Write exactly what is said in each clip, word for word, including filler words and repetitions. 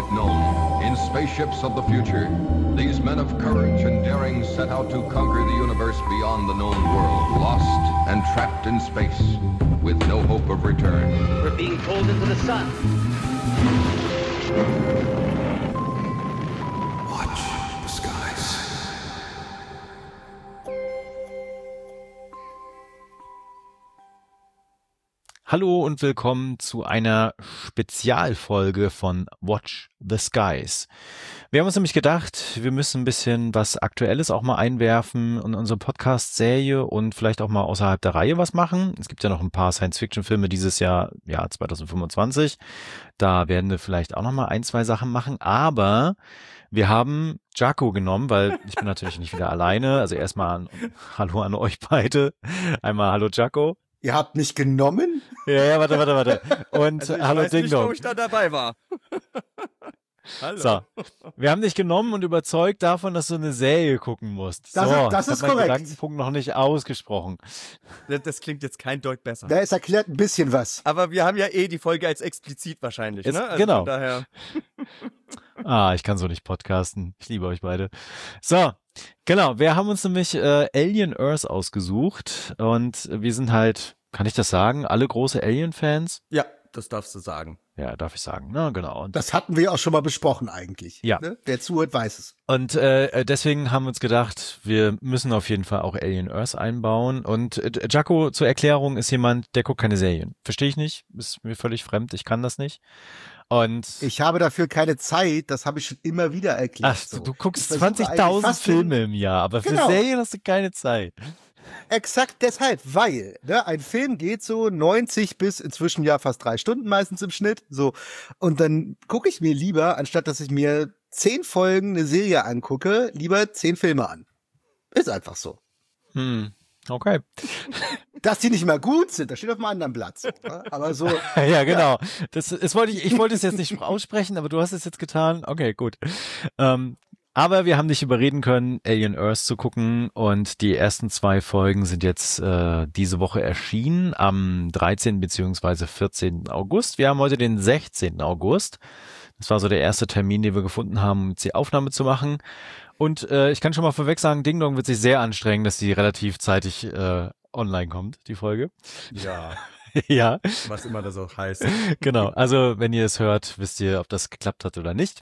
yet known. In spaceships of the future, these men of courage and daring set out to conquer the universe beyond the known world, lost and trapped in space, with no hope of return. We're being pulled into the sun. Watch the skies. Hallo und willkommen zu einer Spezialfolge von Watch the Skies. Wir haben uns nämlich gedacht, wir müssen ein bisschen was Aktuelles auch mal einwerfen in unsere Podcast-Serie und vielleicht auch mal außerhalb der Reihe was machen. Es gibt ja noch ein paar Science-Fiction-Filme dieses Jahr, ja zwanzig fünfundzwanzig. Da werden wir vielleicht auch noch mal ein, zwei Sachen machen, aber wir haben Jaco genommen, weil ich bin natürlich nicht wieder alleine. Also erstmal an, Hallo an euch beide. Einmal Hallo Jaco. Ihr habt mich genommen? Ja, ja, warte, warte, warte. Und also ich hallo weiß Ding nicht, Dong. wo ich da dabei war. Hallo. So, wir haben dich genommen und überzeugt davon, dass du eine Serie gucken musst. Das so, ist, das ich ist hab meinen korrekt. Gedankenpunkt noch nicht ausgesprochen. Das, das klingt jetzt kein Deut besser. Da ist erklärt ein bisschen was. Aber wir haben ja eh die Folge als explizit wahrscheinlich, Jetzt, ne? Also genau. von daher. Ah, ich kann so nicht podcasten. Ich liebe euch beide. So, genau. Wir haben uns nämlich äh, Alien Earth ausgesucht und wir sind halt, kann ich das sagen, alle große Alien-Fans? Ja, das darfst du sagen. Ja, darf ich sagen. Na, genau. Und Das hatten wir auch schon mal besprochen eigentlich. Ja. Ne? Wer zuhört, weiß es. Und äh, deswegen haben wir uns gedacht, wir müssen auf jeden Fall auch Alien Earth einbauen. Und äh, Jaco, zur Erklärung, ist jemand, der guckt keine Serien. Verstehe ich nicht, ist mir völlig fremd, ich kann das nicht. Und Ich habe dafür keine Zeit, das habe ich schon immer wieder erklärt. ach, so. du, du guckst Ich versuche eigentlich zwanzigtausend fast Filme im Jahr, aber für Genau. Serien hast du keine Zeit. Exakt deshalb, weil ne, ein Film geht so neunzig bis inzwischen ja fast drei Stunden meistens im Schnitt. So und dann gucke ich mir lieber, anstatt dass ich mir zehn Folgen eine Serie angucke, lieber zehn Filme an. Ist einfach so. Hm, okay. Dass die nicht mal gut sind, das steht auf einem anderen Blatt. So, ne? Aber so, Ja, genau. Das, das wollte ich, ich wollte es jetzt nicht aussprechen, aber du hast es jetzt getan. Okay, gut. Ähm, aber wir haben dich überreden können, Alien Earth zu gucken und die ersten zwei Folgen sind jetzt äh, diese Woche erschienen, am dreizehnten beziehungsweise vierzehnten August. Wir haben heute den sechzehnten August. Das war so der erste Termin, den wir gefunden haben, um die Aufnahme zu machen. Und äh, ich kann schon mal vorweg sagen, Ding Dong wird sich sehr anstrengen, dass die relativ zeitig äh, online kommt, die Folge. Ja, Ja, was immer das auch heißt. genau. Also wenn ihr es hört, wisst ihr, ob das geklappt hat oder nicht.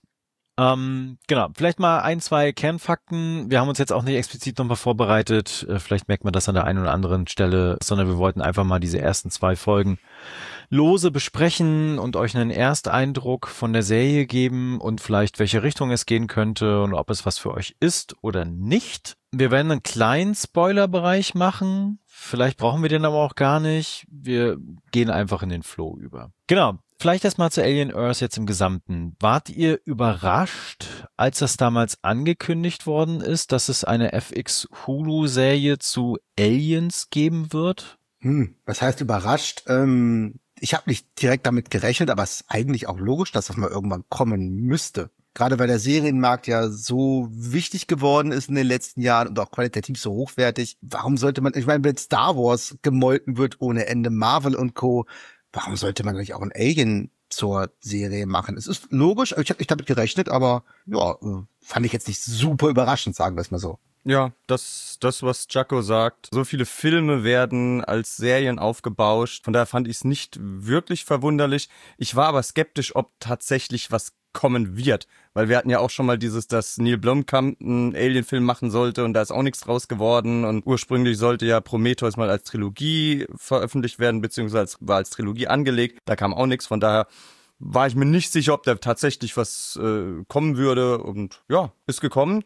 Ähm, genau, vielleicht mal ein, zwei Kernfakten. Wir haben uns jetzt auch nicht explizit nochmal vorbereitet. Äh, vielleicht merkt man das an der einen oder anderen Stelle, sondern wir wollten einfach mal diese ersten zwei Folgen lose besprechen und euch einen Ersteindruck von der Serie geben und vielleicht welche Richtung es gehen könnte und ob es was für euch ist oder nicht. Wir werden einen kleinen Spoilerbereich machen. Vielleicht brauchen wir den aber auch gar nicht. Wir gehen einfach in den Flow über. Genau. Vielleicht erstmal zu Alien Earth jetzt im Gesamten. Wart ihr überrascht, als das damals angekündigt worden ist, dass es eine F X-Hulu-Serie zu Aliens geben wird? hm, was heißt überrascht? Ähm, ich habe nicht direkt damit gerechnet, aber es ist eigentlich auch logisch, dass das mal irgendwann kommen müsste. Gerade weil der Serienmarkt ja so wichtig geworden ist in den letzten Jahren und auch qualitativ so hochwertig. Warum sollte man, ich meine, wenn Star Wars gemolken wird ohne Ende, Marvel und Co., warum sollte man nicht auch ein Alien zur Serie machen? Es ist logisch, ich habe nicht damit gerechnet, aber ja, äh, fand ich jetzt nicht super überraschend, sagen wir es mal so. Ja, das, das, was Jaco sagt. So viele Filme werden als Serien aufgebauscht. Von daher fand ich es nicht wirklich verwunderlich. Ich war aber skeptisch, ob tatsächlich was kommen wird. Weil wir hatten ja auch schon mal dieses, dass Neil Blomkamp einen Alien-Film machen sollte und da ist auch nichts draus geworden. Und ursprünglich sollte ja Prometheus mal als Trilogie veröffentlicht werden, beziehungsweise als, war als Trilogie angelegt. Da kam auch nichts. Von daher war ich mir nicht sicher, ob da tatsächlich was äh, kommen würde. Und ja, ist gekommen.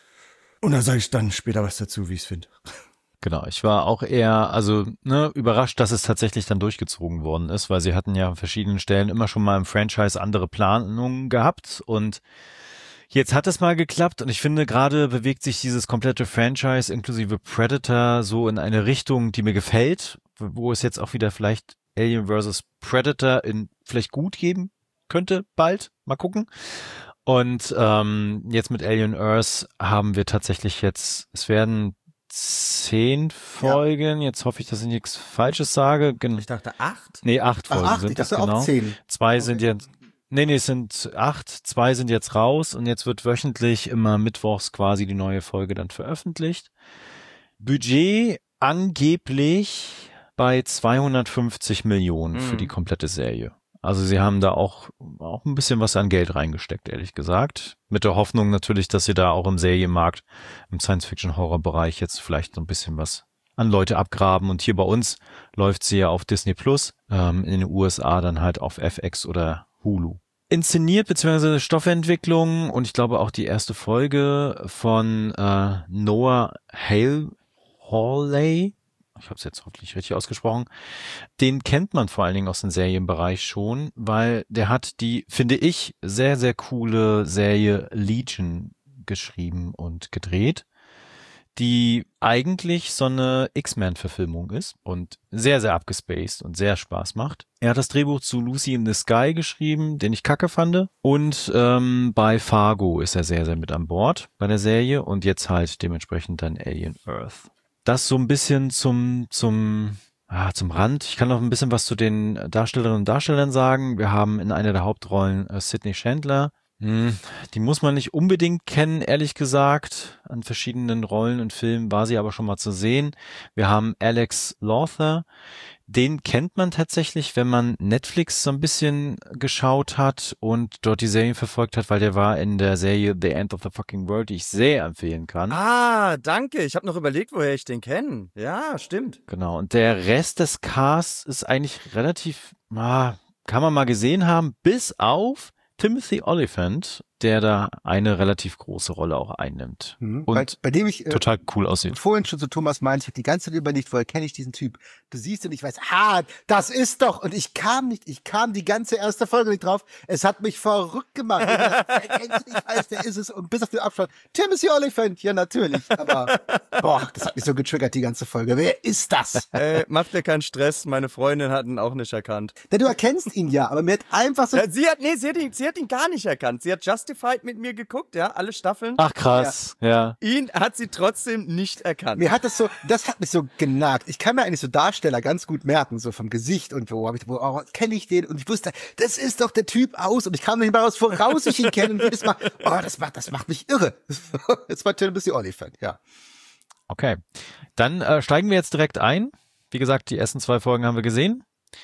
Und da sage ich dann später was dazu, wie ich es finde. Genau, ich war auch eher, also ne, überrascht, dass es tatsächlich dann durchgezogen worden ist, weil sie hatten ja an verschiedenen Stellen immer schon mal im Franchise andere Planungen gehabt und jetzt hat es mal geklappt und ich finde, gerade bewegt sich dieses komplette Franchise inklusive Predator so in eine Richtung, die mir gefällt, wo es jetzt auch wieder vielleicht Alien versus. Predator in vielleicht gut geben könnte, bald, mal gucken. Und ähm, jetzt mit Alien Earth haben wir tatsächlich jetzt, es werden zehn Folgen, ja. Jetzt hoffe ich, dass ich nichts Falsches sage. Gen- Ich dachte acht? Nee, acht Ach, Folgen acht, sind ich das dachte genau. auch zehn. Zwei Okay. sind jetzt, Nee, nee, es sind acht, zwei sind jetzt raus und jetzt wird wöchentlich immer mittwochs quasi die neue Folge dann veröffentlicht. Budget angeblich bei zweihundertfünfzig Millionen Mhm. für die komplette Serie. Also sie haben da auch, auch ein bisschen was an Geld reingesteckt, ehrlich gesagt. Mit der Hoffnung natürlich, dass sie da auch im Serienmarkt, im Science-Fiction-Horror-Bereich jetzt vielleicht so ein bisschen was an Leute abgraben. Und hier bei uns läuft sie ja auf Disney Plus, ähm, in den U S A dann halt auf F X oder Hulu. Inszeniert bzw. Stoffentwicklung und ich glaube auch die erste Folge von äh, Noah Hale, Hawley, ich habe es jetzt hoffentlich richtig ausgesprochen, den kennt man vor allen Dingen aus dem Serienbereich schon, weil der hat die, finde ich, sehr, sehr coole Serie Legion geschrieben und gedreht, die eigentlich so eine X-Men-Verfilmung ist und sehr, sehr abgespaced und sehr Spaß macht. Er hat das Drehbuch zu Lucy in the Sky geschrieben, den ich kacke fand. Und ähm, bei Fargo ist er sehr, sehr mit an Bord bei der Serie und jetzt halt dementsprechend dann Alien Earth. Das so ein bisschen zum, zum, ah, zum Rand. Ich kann noch ein bisschen was zu den Darstellerinnen und Darstellern sagen. Wir haben in einer der Hauptrollen äh, Sydney Chandler. Hm, die muss man nicht unbedingt kennen, ehrlich gesagt. An verschiedenen Rollen und Filmen war sie aber schon mal zu sehen. Wir haben Alex Lawther. Den kennt man tatsächlich, wenn man Netflix so ein bisschen geschaut hat und dort die Serien verfolgt hat, weil der war in der Serie The End of the Fucking World, die ich sehr empfehlen kann. Ah, danke. Ich habe noch überlegt, woher ich den kenne. Ja, stimmt. Genau. Und der Rest des Casts ist eigentlich relativ, ah, kann man mal gesehen haben, bis auf Timothy Olyphant, der da eine relativ große Rolle auch einnimmt. Mhm. Und bei, bei dem ich äh, total cool aussieht. vorhin schon zu Thomas meinte, ich habe die ganze Zeit überlegt, woher kenne ich diesen Typ? Du siehst und ich weiß, ah, das ist doch. Und ich kam nicht, ich kam die ganze erste Folge nicht drauf. Es hat mich verrückt gemacht. Ich, dachte, ich weiß, der ist es. Und bis auf den Abstand, Timothy Olyphant, ja natürlich. Aber boah, das hat mich so getriggert, die ganze Folge. Wer ist das? Äh, macht dir keinen Stress. Meine Freundin hat ihn auch nicht erkannt. Denn du erkennst ihn ja, aber mir hat einfach so... Ja, sie hat, nee, sie hat ihn, sie hat ihn gar nicht erkannt. Sie hat Justified mit mir geguckt, ja, alle Staffeln. Ach krass, ja. ja. Ihn hat sie trotzdem nicht erkannt. Mir hat das so, das hat mich so genagt. Ich kann mir eigentlich so Darsteller ganz gut merken, so vom Gesicht und wo habe ich, wo oh, kenne ich den? Und ich wusste, das ist doch der Typ aus und ich kam nicht mal raus, woraus ich ihn kenne. Und jedes Mal, oh, das macht, das macht mich irre. Jetzt war Timothy Olyphant, ja. Okay, dann äh, steigen wir jetzt direkt ein. Wie gesagt, die ersten zwei Folgen haben wir gesehen.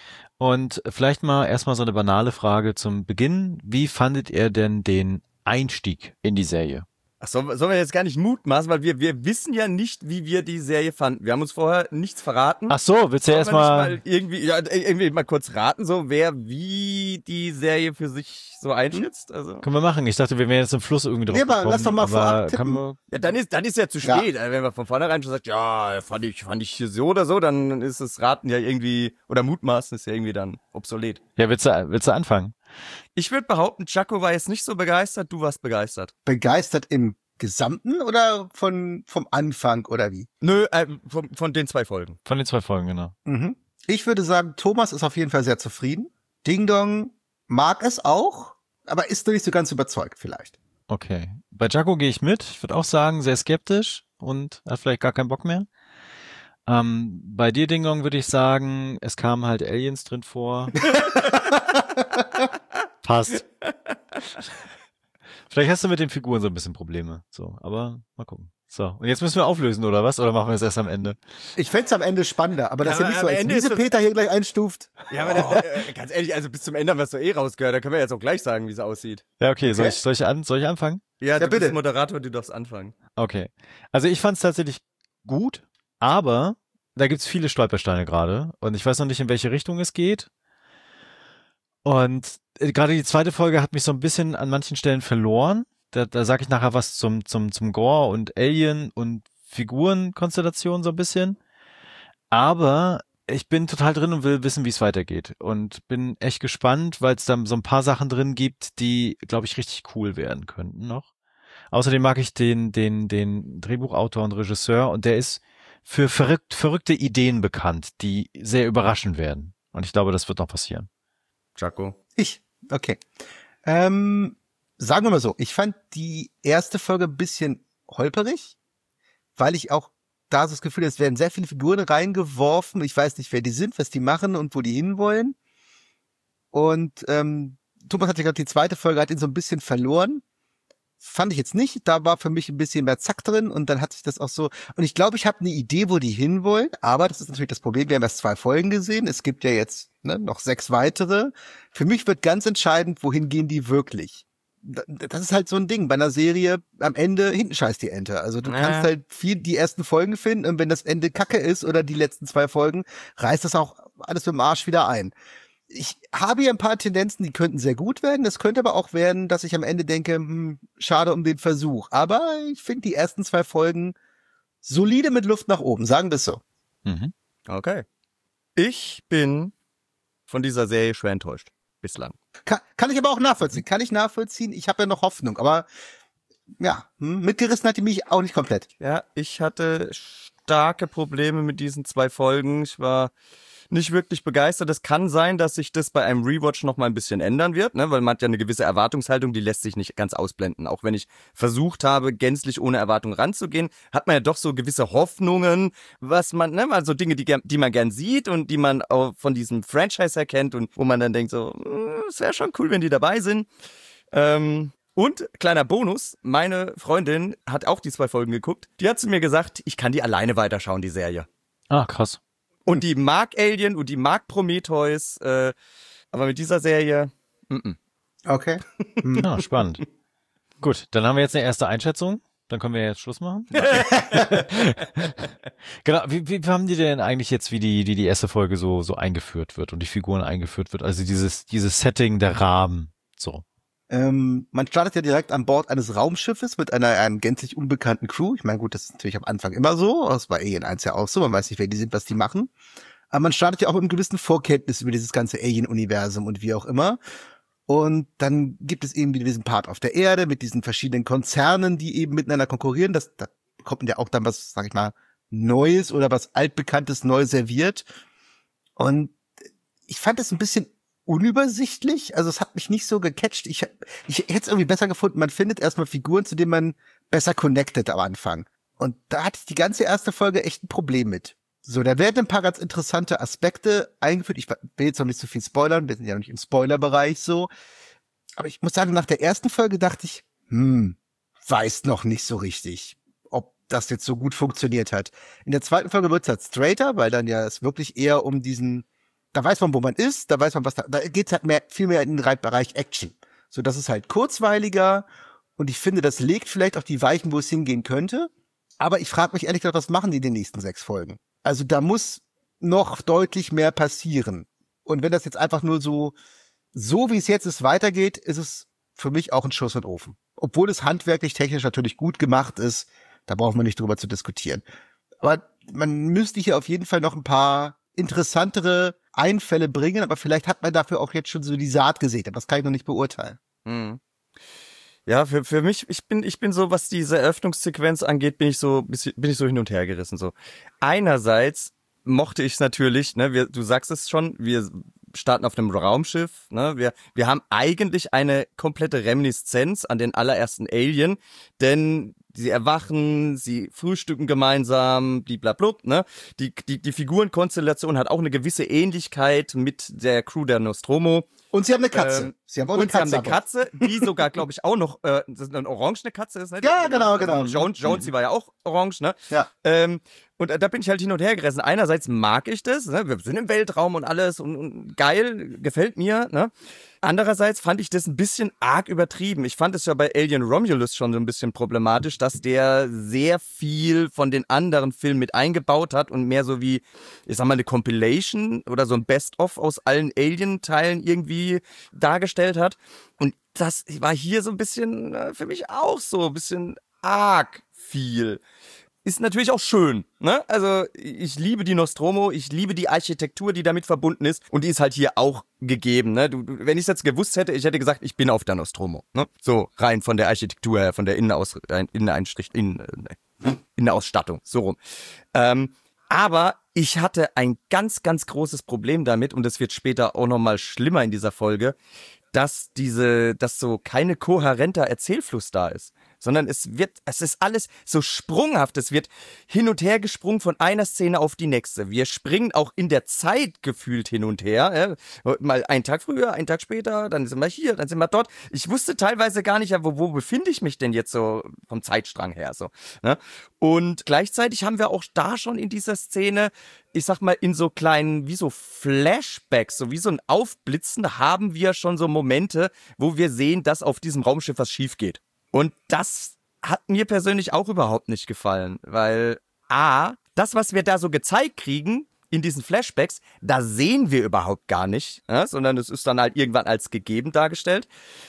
Und vielleicht mal erstmal so eine banale Frage zum Beginn. Wie fandet ihr denn den Einstieg in die Serie? Ach, sollen wir jetzt gar nicht mutmaßen, weil wir, wir wissen ja nicht, wie wir die Serie fanden. Wir haben uns vorher nichts verraten. Ach so, willst du ja Sollen wir erstmal... nicht mal irgendwie, ja, irgendwie mal kurz raten, so wer wie die Serie für sich so einschätzt? Also. Können wir machen. Ich dachte, wir wären jetzt im Fluss irgendwie drauf Nee, aber gekommen. lass doch mal aber vorab kann tippen. man, Ja, dann ist, dann ist ja zu Ja. spät. Also wenn man von vornherein schon sagt, ja, fand ich, fand ich so oder so, dann ist das Raten ja irgendwie, oder Mutmaßen ist ja irgendwie dann obsolet. Ja, willst du, willst du anfangen? Ich würde behaupten, Jaco war jetzt nicht so begeistert, du warst begeistert. Begeistert im Gesamten oder von, vom Anfang oder wie? Nö, äh, von, von den zwei Folgen. Von den zwei Folgen, genau. Mhm. Ich würde sagen, Thomas ist auf jeden Fall sehr zufrieden. Ding Dong mag es auch, aber ist noch nicht so ganz überzeugt vielleicht. Okay. Bei Jaco gehe ich mit. Ich würde auch sagen, sehr skeptisch und hat vielleicht gar keinen Bock mehr. Ähm, bei dir, Ding Dong, würde ich sagen, es kamen halt Aliens drin vor. Passt. Vielleicht hast du mit den Figuren so ein bisschen Probleme. So, aber mal gucken. So, und jetzt müssen wir auflösen, oder was? Oder machen wir es erst am Ende? Ich fänd's am Ende spannender, aber das Ja, ist ja nicht aber so, am als Ende ist Miese das- Peter hier gleich einstuft. Ja, aber das, äh, ganz ehrlich, also bis zum Ende haben wir es doch eh rausgehört, da können wir jetzt auch gleich sagen, wie es aussieht. Ja, okay. Soll Okay. ich, soll ich an, soll ich anfangen? Ja, du bitte. bist Moderator, du darfst anfangen. Okay. Also ich fand es tatsächlich gut, aber da gibt's viele Stolpersteine gerade und ich weiß noch nicht, in welche Richtung es geht. Und äh, gerade die zweite Folge hat mich so ein bisschen an manchen Stellen verloren. Da, da sage ich nachher was zum, zum, zum Gore und Alien und Figurenkonstellation so ein bisschen. Aber ich bin total drin und will wissen, wie es weitergeht. Und bin echt gespannt, weil es da so ein paar Sachen drin gibt, die, glaube ich, richtig cool werden könnten noch. Außerdem mag ich den, den, den Drehbuchautor und Regisseur und der ist für verrückt, verrückte Ideen bekannt, die sehr überraschend werden. Und ich glaube, das wird noch passieren. Jaco. Ich, okay. Ähm, sagen wir mal so, ich fand die erste Folge ein bisschen holperig, weil ich auch da so das Gefühl habe, es werden sehr viele Figuren reingeworfen. Ich weiß nicht, wer die sind, was die machen und wo die hinwollen. Und ähm, Thomas hat ja gerade die zweite Folge, hat ihn so ein bisschen verloren. Fand ich jetzt nicht. Da war für mich ein bisschen mehr Zack drin und dann hat sich das auch so. Und ich glaube, ich habe eine Idee, wo die hinwollen. Aber das ist natürlich das Problem. Wir haben erst zwei Folgen gesehen. Es gibt ja jetzt ne, noch sechs weitere. Für mich wird ganz entscheidend, wohin gehen die wirklich. Das ist halt so ein Ding. Bei einer Serie am Ende hinten scheißt die Ente. Also du Ja. kannst halt viel die ersten Folgen finden und wenn das Ende Kacke ist oder die letzten zwei Folgen, reißt das auch alles mit dem Arsch wieder ein. Ich habe hier ein paar Tendenzen, die könnten sehr gut werden. Das könnte aber auch werden, dass ich am Ende denke, hm, schade um den Versuch. Aber ich finde die ersten zwei Folgen solide mit Luft nach oben, sagen wir es so. Mhm. Okay. Ich bin von dieser Serie schwer enttäuscht. Bislang. Kann, kann ich aber auch nachvollziehen. Kann ich nachvollziehen. Ich habe ja noch Hoffnung. Aber ja, hm, mitgerissen hat die mich auch nicht komplett. Ja, ich hatte starke Probleme mit diesen zwei Folgen. Ich war nicht wirklich begeistert. Es kann sein, dass sich das bei einem Rewatch noch mal ein bisschen ändern wird, ne? Weil man hat ja eine gewisse Erwartungshaltung, die lässt sich nicht ganz ausblenden. Auch wenn ich versucht habe, gänzlich ohne Erwartung ranzugehen, hat man ja doch so gewisse Hoffnungen, was man, ne, mal so Dinge, die, die man gern sieht und die man auch von diesem Franchise erkennt und wo man dann denkt so, es wäre schon cool, wenn die dabei sind. Ähm, und kleiner Bonus, meine Freundin hat auch die zwei Folgen geguckt. Die hat zu mir gesagt, ich kann die alleine weiterschauen, die Serie. Ah, krass. Und die mag Alien und die mag Prometheus, äh, aber mit dieser Serie, m-m. Okay. Ja, spannend. Gut, dann haben wir jetzt eine erste Einschätzung. Dann können wir jetzt Schluss machen. Genau, wie, wie haben die denn eigentlich jetzt, wie die, die, die erste Folge so, so eingeführt wird und die Figuren eingeführt wird? Also dieses, dieses Setting, der Rahmen, so. Ähm, man startet ja direkt an Bord eines Raumschiffes mit einer einem gänzlich unbekannten Crew. Ich meine, gut, das ist natürlich am Anfang immer so. Das war Alien eins ja auch so. Man weiß nicht, wer die sind, was die machen. Aber man startet ja auch mit einem gewissen Vorkenntnis über dieses ganze Alien-Universum und wie auch immer. Und dann gibt es eben wieder diesen Part auf der Erde mit diesen verschiedenen Konzernen, die eben miteinander konkurrieren. Das, da kommt ja auch dann was, sag ich mal, Neues oder was Altbekanntes neu serviert. Und ich fand es ein bisschen unübersichtlich, also es hat mich nicht so gecatcht. Ich, ich hätte es irgendwie besser gefunden, man findet erstmal Figuren, zu denen man besser connected am Anfang. Und da hatte ich die ganze erste Folge echt ein Problem mit. So, da werden ein paar ganz interessante Aspekte eingeführt. Ich will jetzt noch nicht so viel spoilern, wir sind ja noch nicht im Spoilerbereich so. Aber ich muss sagen, nach der ersten Folge dachte ich, hm, weiß noch nicht so richtig, ob das jetzt so gut funktioniert hat. In der zweiten Folge wird es halt straighter, weil dann ja es wirklich eher um diesen Da weiß man, wo man ist, da weiß man, was da, da geht's halt mehr, viel mehr in den Bereich Action. So, das ist halt kurzweiliger und ich finde, das legt vielleicht auch die Weichen, wo es hingehen könnte. Aber ich frage mich ehrlich gesagt, was machen die in den nächsten sechs Folgen? Also da muss noch deutlich mehr passieren. Und wenn das jetzt einfach nur so, so wie es jetzt ist, weitergeht, ist es für mich auch ein Schuss in den Ofen. Obwohl es handwerklich, technisch natürlich gut gemacht ist, da brauchen wir nicht drüber zu diskutieren. Aber man müsste hier auf jeden Fall noch ein paar interessantere Einfälle bringen, aber vielleicht hat man dafür auch jetzt schon so die Saat gesät, aber das kann ich noch nicht beurteilen. Hm. Ja, für, für mich, ich bin, ich bin so, was diese Eröffnungssequenz angeht, bin ich so, bin ich so hin und her gerissen, so. Einerseits mochte ich es natürlich, ne, wir, du sagst es schon, wir starten auf einem Raumschiff, ne, wir, wir haben eigentlich eine komplette Reminiszenz an den allerersten Alien, denn sie erwachen, sie frühstücken gemeinsam, blablabla, ne? Die, die, die Figurenkonstellation hat auch eine gewisse Ähnlichkeit mit der Crew der Nostromo. Und sie haben eine Katze. Ähm, sie haben auch eine und Katze. sie haben eine Katze, die sogar, glaube ich, auch noch äh, das ist eine orangene Katze ist. Ne? Ja, genau, genau. Jones, Jones, die war ja auch orange, ne? Ja. Ähm, und da bin ich halt hin und her gerissen. Einerseits mag ich das, ne? Wir sind im Weltraum und alles und, und geil, gefällt mir, ne? Andererseits fand ich das ein bisschen arg übertrieben. Ich fand es ja bei Alien Romulus schon so ein bisschen problematisch, dass der sehr viel von den anderen Filmen mit eingebaut hat und mehr so wie, ich sag mal, eine Compilation oder so ein Best-of aus allen Alien-Teilen irgendwie dargestellt hat. Und das war hier so ein bisschen äh, für mich auch so ein bisschen arg viel. Ist natürlich auch schön, ne? Also ich liebe die Nostromo, ich liebe die Architektur, die damit verbunden ist und die ist halt hier auch gegeben, ne? Du, du, wenn ich es jetzt gewusst hätte, ich hätte gesagt, ich bin auf der Nostromo, ne? So rein von der Architektur her, von der Innenaus, Inneneinstrich, Innen, äh, Innenausstattung, so rum. Ähm, aber ich hatte ein ganz, ganz großes Problem damit und es wird später auch nochmal schlimmer in dieser Folge, dass diese, dass so keine kohärenter Erzählfluss da ist. sondern es wird, es ist alles so sprunghaft. Es wird hin und her gesprungen von einer Szene auf die nächste. Wir springen auch in der Zeit gefühlt hin und her. Ja. Mal einen Tag früher, einen Tag später, dann sind wir hier, dann sind wir dort. Ich wusste teilweise gar nicht, ja, wo, wo befinde ich mich denn jetzt so vom Zeitstrang her, so. Ne? Und gleichzeitig haben wir auch da schon in dieser Szene, ich sag mal, in so kleinen, wie so Flashbacks, so wie so ein Aufblitzen, haben wir schon so Momente, wo wir sehen, dass auf diesem Raumschiff was schief geht. Und das hat mir persönlich auch überhaupt nicht gefallen, weil A, das, was wir da so gezeigt kriegen in diesen Flashbacks, da sehen wir überhaupt gar nicht, ja, sondern es ist dann halt irgendwann als gegeben dargestellt.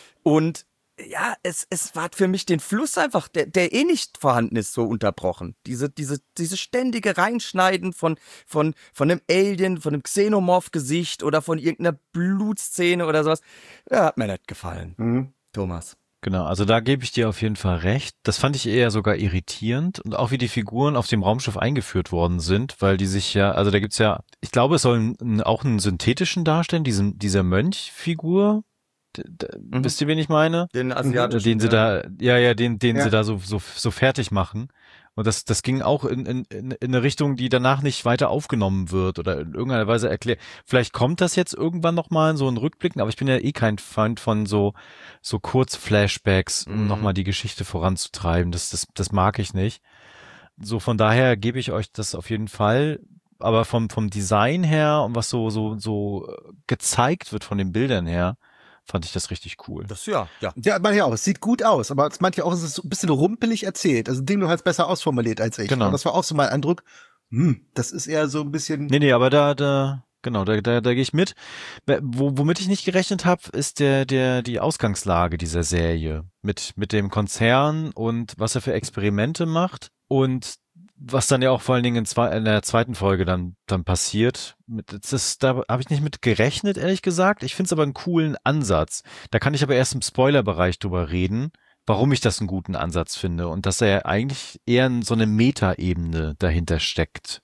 Und ja, es, es war für mich den Fluss einfach, der, der eh nicht vorhanden ist, so unterbrochen. Diese, diese, diese ständige Reinschneiden von, von, von einem Alien, von einem Xenomorph-Gesicht oder von irgendeiner Blutszene oder sowas, ja, hat mir nicht gefallen. Mhm. Thomas. Genau, also da gebe ich dir auf jeden Fall recht. Das fand ich eher sogar irritierend und auch wie die Figuren auf dem Raumschiff eingeführt worden sind, weil die sich ja, also da gibt's ja, ich glaube, es soll einen, auch einen synthetischen darstellen, diesen, dieser Mönchfigur. D- d- Mhm. Wisst ihr, wen ich meine? Den asiatischen. Den sie ja. da, ja, ja, den, den Ja. sie da so, so, so fertig machen. Und das, das ging auch in, in, in in eine Richtung, die danach nicht weiter aufgenommen wird oder in irgendeiner Weise erklärt. Vielleicht kommt das jetzt irgendwann nochmal in so einen Rückblicken, aber ich bin ja eh kein Freund von so, so Kurz-Flashbacks, um Mhm. nochmal die Geschichte voranzutreiben. Das, das, das mag ich nicht. So, von daher gebe ich euch das auf jeden Fall. Aber vom, vom Design her und was so, so, so äh, gezeigt wird von den Bildern her, fand ich das richtig cool. Das ja, ja. Ja, manche auch. Es sieht gut aus, aber es manche auch, es ist so ein bisschen rumpelig erzählt. Also Ding, du hast besser ausformuliert als ich. Genau. Und das war auch so mein Eindruck. Hm, das ist eher so ein bisschen. Nee, nee, aber da, da, genau, da, da, da gehe ich mit. Wo, womit ich nicht gerechnet habe, ist der, der, die Ausgangslage dieser Serie. Mit, mit dem Konzern und was er für Experimente macht und was dann ja auch vor allen Dingen in, zwei, in der zweiten Folge dann, dann passiert. Mit, das, da habe ich nicht mit gerechnet, ehrlich gesagt. Ich finde es aber einen coolen Ansatz. Da kann ich aber erst im Spoilerbereich drüber reden, warum ich das einen guten Ansatz finde und dass er eigentlich eher in so eine Metaebene dahinter steckt.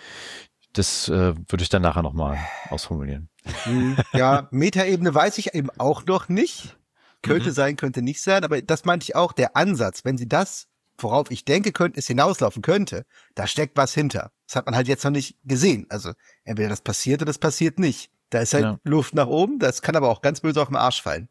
Das äh, würde ich dann nachher nochmal ausformulieren. Hm, ja, Metaebene weiß ich eben auch noch nicht. Könnte Mhm. sein, könnte nicht sein, aber das meinte ich auch, der Ansatz, wenn sie das, worauf ich denke, könnte, es hinauslaufen könnte, da steckt was hinter. Das hat man halt jetzt noch nicht gesehen. Also entweder das passiert oder das passiert nicht. Da ist halt Ja. Luft nach oben, das kann aber auch ganz böse auf den Arsch fallen.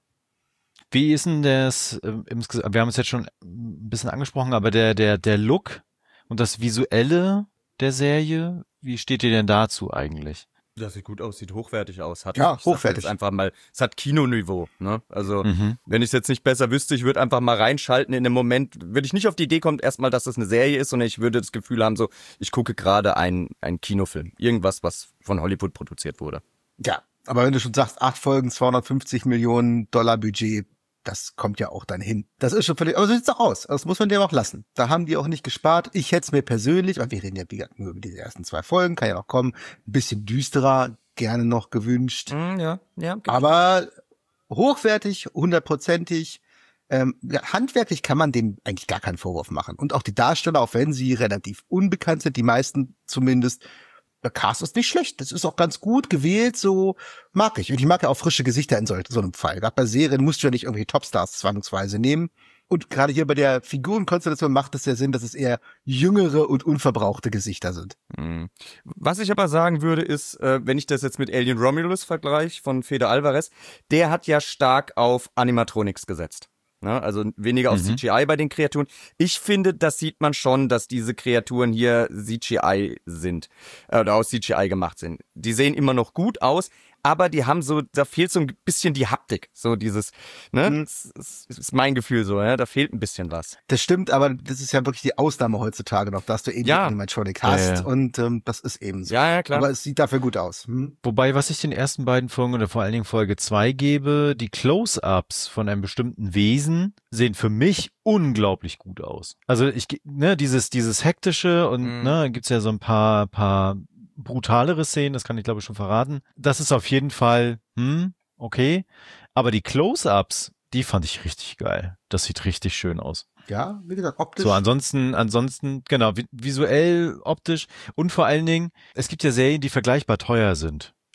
Wie ist denn das, äh, im, wir haben es jetzt schon ein bisschen angesprochen, aber der, der, der Look und das Visuelle der Serie, wie steht ihr denn dazu eigentlich? Das sieht gut aus, sieht hochwertig aus. Hat, Ja, ich sag hochwertig. jetzt einfach mal, es hat Kinoniveau, ne? Also, Mhm. wenn ich es jetzt nicht besser wüsste, ich würde einfach mal reinschalten in dem Moment, würde ich nicht auf die Idee kommen, erstmal, dass das eine Serie ist, sondern ich würde das Gefühl haben, so, ich gucke gerade einen, einen Kinofilm. Irgendwas, was von Hollywood produziert wurde. Ja, aber wenn du schon sagst, acht Folgen, zweihundertfünfzig Millionen Dollar Budget, das kommt ja auch dann hin. Das ist schon völlig, aber so sieht's auch aus. Das muss man dem auch lassen. Da haben die auch nicht gespart. Ich hätte es mir persönlich, weil wir reden ja wie gesagt nur über diese ersten zwei Folgen, kann ja noch kommen, ein bisschen düsterer, gerne noch gewünscht. Mm, ja, ja. Aber hochwertig, hundertprozentig. Ähm, ja, handwerklich kann man dem eigentlich gar keinen Vorwurf machen. Und auch die Darsteller, auch wenn sie relativ unbekannt sind, die meisten zumindest, der Cast ist nicht schlecht. Das ist auch ganz gut gewählt, so mag ich. Und ich mag ja auch frische Gesichter in so, so einem Fall. Gerade bei Serien musst du ja nicht irgendwie Topstars zwangsweise nehmen. Und gerade hier bei der Figurenkonstellation macht es ja Sinn, dass es eher jüngere und unverbrauchte Gesichter sind. Mhm. Was ich aber sagen würde, ist, äh, wenn ich das jetzt mit Alien Romulus vergleiche von Fede Alvarez, der hat ja stark auf Animatronics gesetzt. Ne? Also weniger auf Mhm. C G I bei den Kreaturen. Ich finde, das sieht man schon, dass diese Kreaturen hier C G I sind. Äh, oder aus C G I gemacht sind. Die sehen immer noch gut aus, aber die haben so, da fehlt so ein bisschen die Haptik. So dieses, ne? Mhm. Das, das ist mein Gefühl so, ja? Da fehlt ein bisschen was. Das stimmt, aber das ist ja wirklich die Ausnahme heutzutage noch, dass du eben Ja. Animatronic Ja, hast. ja. Und ähm, das ist eben so. Ja, ja, klar. Aber es sieht dafür gut aus. Hm? Wobei, was ich den ersten beiden Folgen oder vor allen Dingen Folge zwei gebe, die Close-Ups von einem bestimmten Wesen sehen für mich unglaublich gut aus. Also ich, ne, dieses, dieses hektische und, Mhm. ne, gibt's ja so ein paar, paar brutalere Szenen, das kann ich glaube ich schon verraten. Das ist auf jeden Fall, hm, okay. Aber die Close-Ups, die fand ich richtig geil. Das sieht richtig schön aus. Ja, wie gesagt, optisch. So, ansonsten, ansonsten, genau, vi- visuell, optisch und vor allen Dingen, es gibt ja Serien, die vergleichbar teuer sind.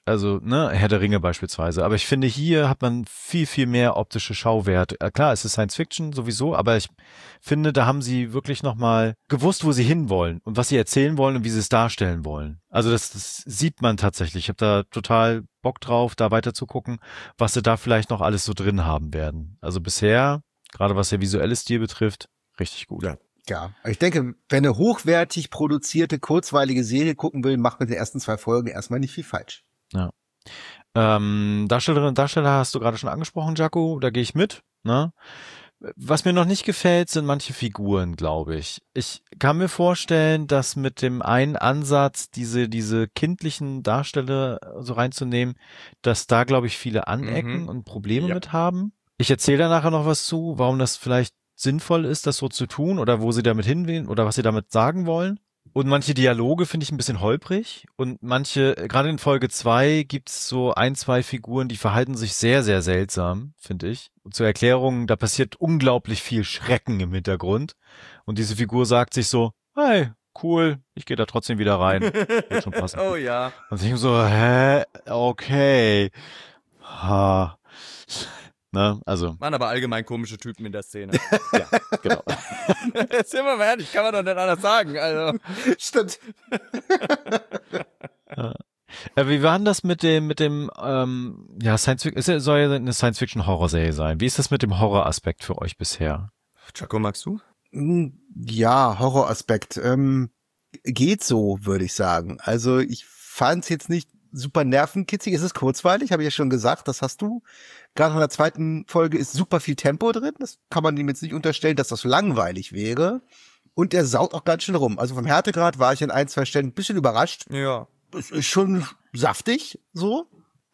Also, ne, Herr der Ringe beispielsweise. Aber ich finde, hier hat man viel, viel mehr optische Schauwerte. Äh, klar, es ist Science Fiction sowieso, aber ich finde, da haben sie wirklich nochmal gewusst, wo sie hinwollen und was sie erzählen wollen und wie sie es darstellen wollen. Also das, das sieht man tatsächlich. Ich habe da total Bock drauf, da weiter zu gucken, was sie da vielleicht noch alles so drin haben werden. Also bisher, gerade was der visuelle Stil betrifft, richtig gut. Ja. Ja, ich denke, wenn eine hochwertig produzierte, kurzweilige Serie gucken will, macht mit den ersten zwei Folgen erstmal nicht viel falsch. Ja. Ähm, Darstellerinnen und Darsteller hast du gerade schon angesprochen, Jaco, da gehe ich mit, ne? Was mir noch nicht gefällt, sind manche Figuren, glaube ich. Ich kann mir vorstellen, dass mit dem einen Ansatz, diese, diese kindlichen Darsteller so reinzunehmen, dass da, glaube ich, viele anecken Mhm. und Probleme Ja. mit haben. Ich erzähle da nachher noch was zu, warum das vielleicht sinnvoll ist, das so zu tun oder wo sie damit hinwählen oder was sie damit sagen wollen. Und manche Dialoge finde ich ein bisschen holprig und manche, gerade in Folge zwei gibt's so ein, zwei Figuren, die verhalten sich sehr, sehr seltsam, finde ich. Und zur Erklärung, da passiert unglaublich viel Schrecken im Hintergrund und diese Figur sagt sich so, hey, cool, ich gehe da trotzdem wieder rein. Wird schon passen. Oh ja. Und ich so, hä, okay. Ha. Ne, also, Waren aber allgemein komische Typen in der Szene. ja, genau. Sind wir mal ehrlich, kann man doch nicht anders sagen. Also. Stimmt. Äh, wie war denn das mit dem, mit dem, ähm, ja, Science Fiction, es soll ja eine Science-Fiction-Horror-Serie sein. Wie ist das mit dem Horroraspekt für euch bisher? Jaco, magst du? Ja, Horroraspekt. Ähm, geht so, würde ich sagen. Also ich fand's jetzt nicht super nervenkitzig. Es ist kurzweilig, habe ich ja schon gesagt. Das hast du. Gerade in der zweiten Folge ist super viel Tempo drin. Das kann man ihm jetzt nicht unterstellen, dass das langweilig wäre. Und er saut auch ganz schön rum. Also vom Härtegrad war ich an ein, zwei Stellen ein bisschen überrascht. Ja. Es ist schon saftig, so.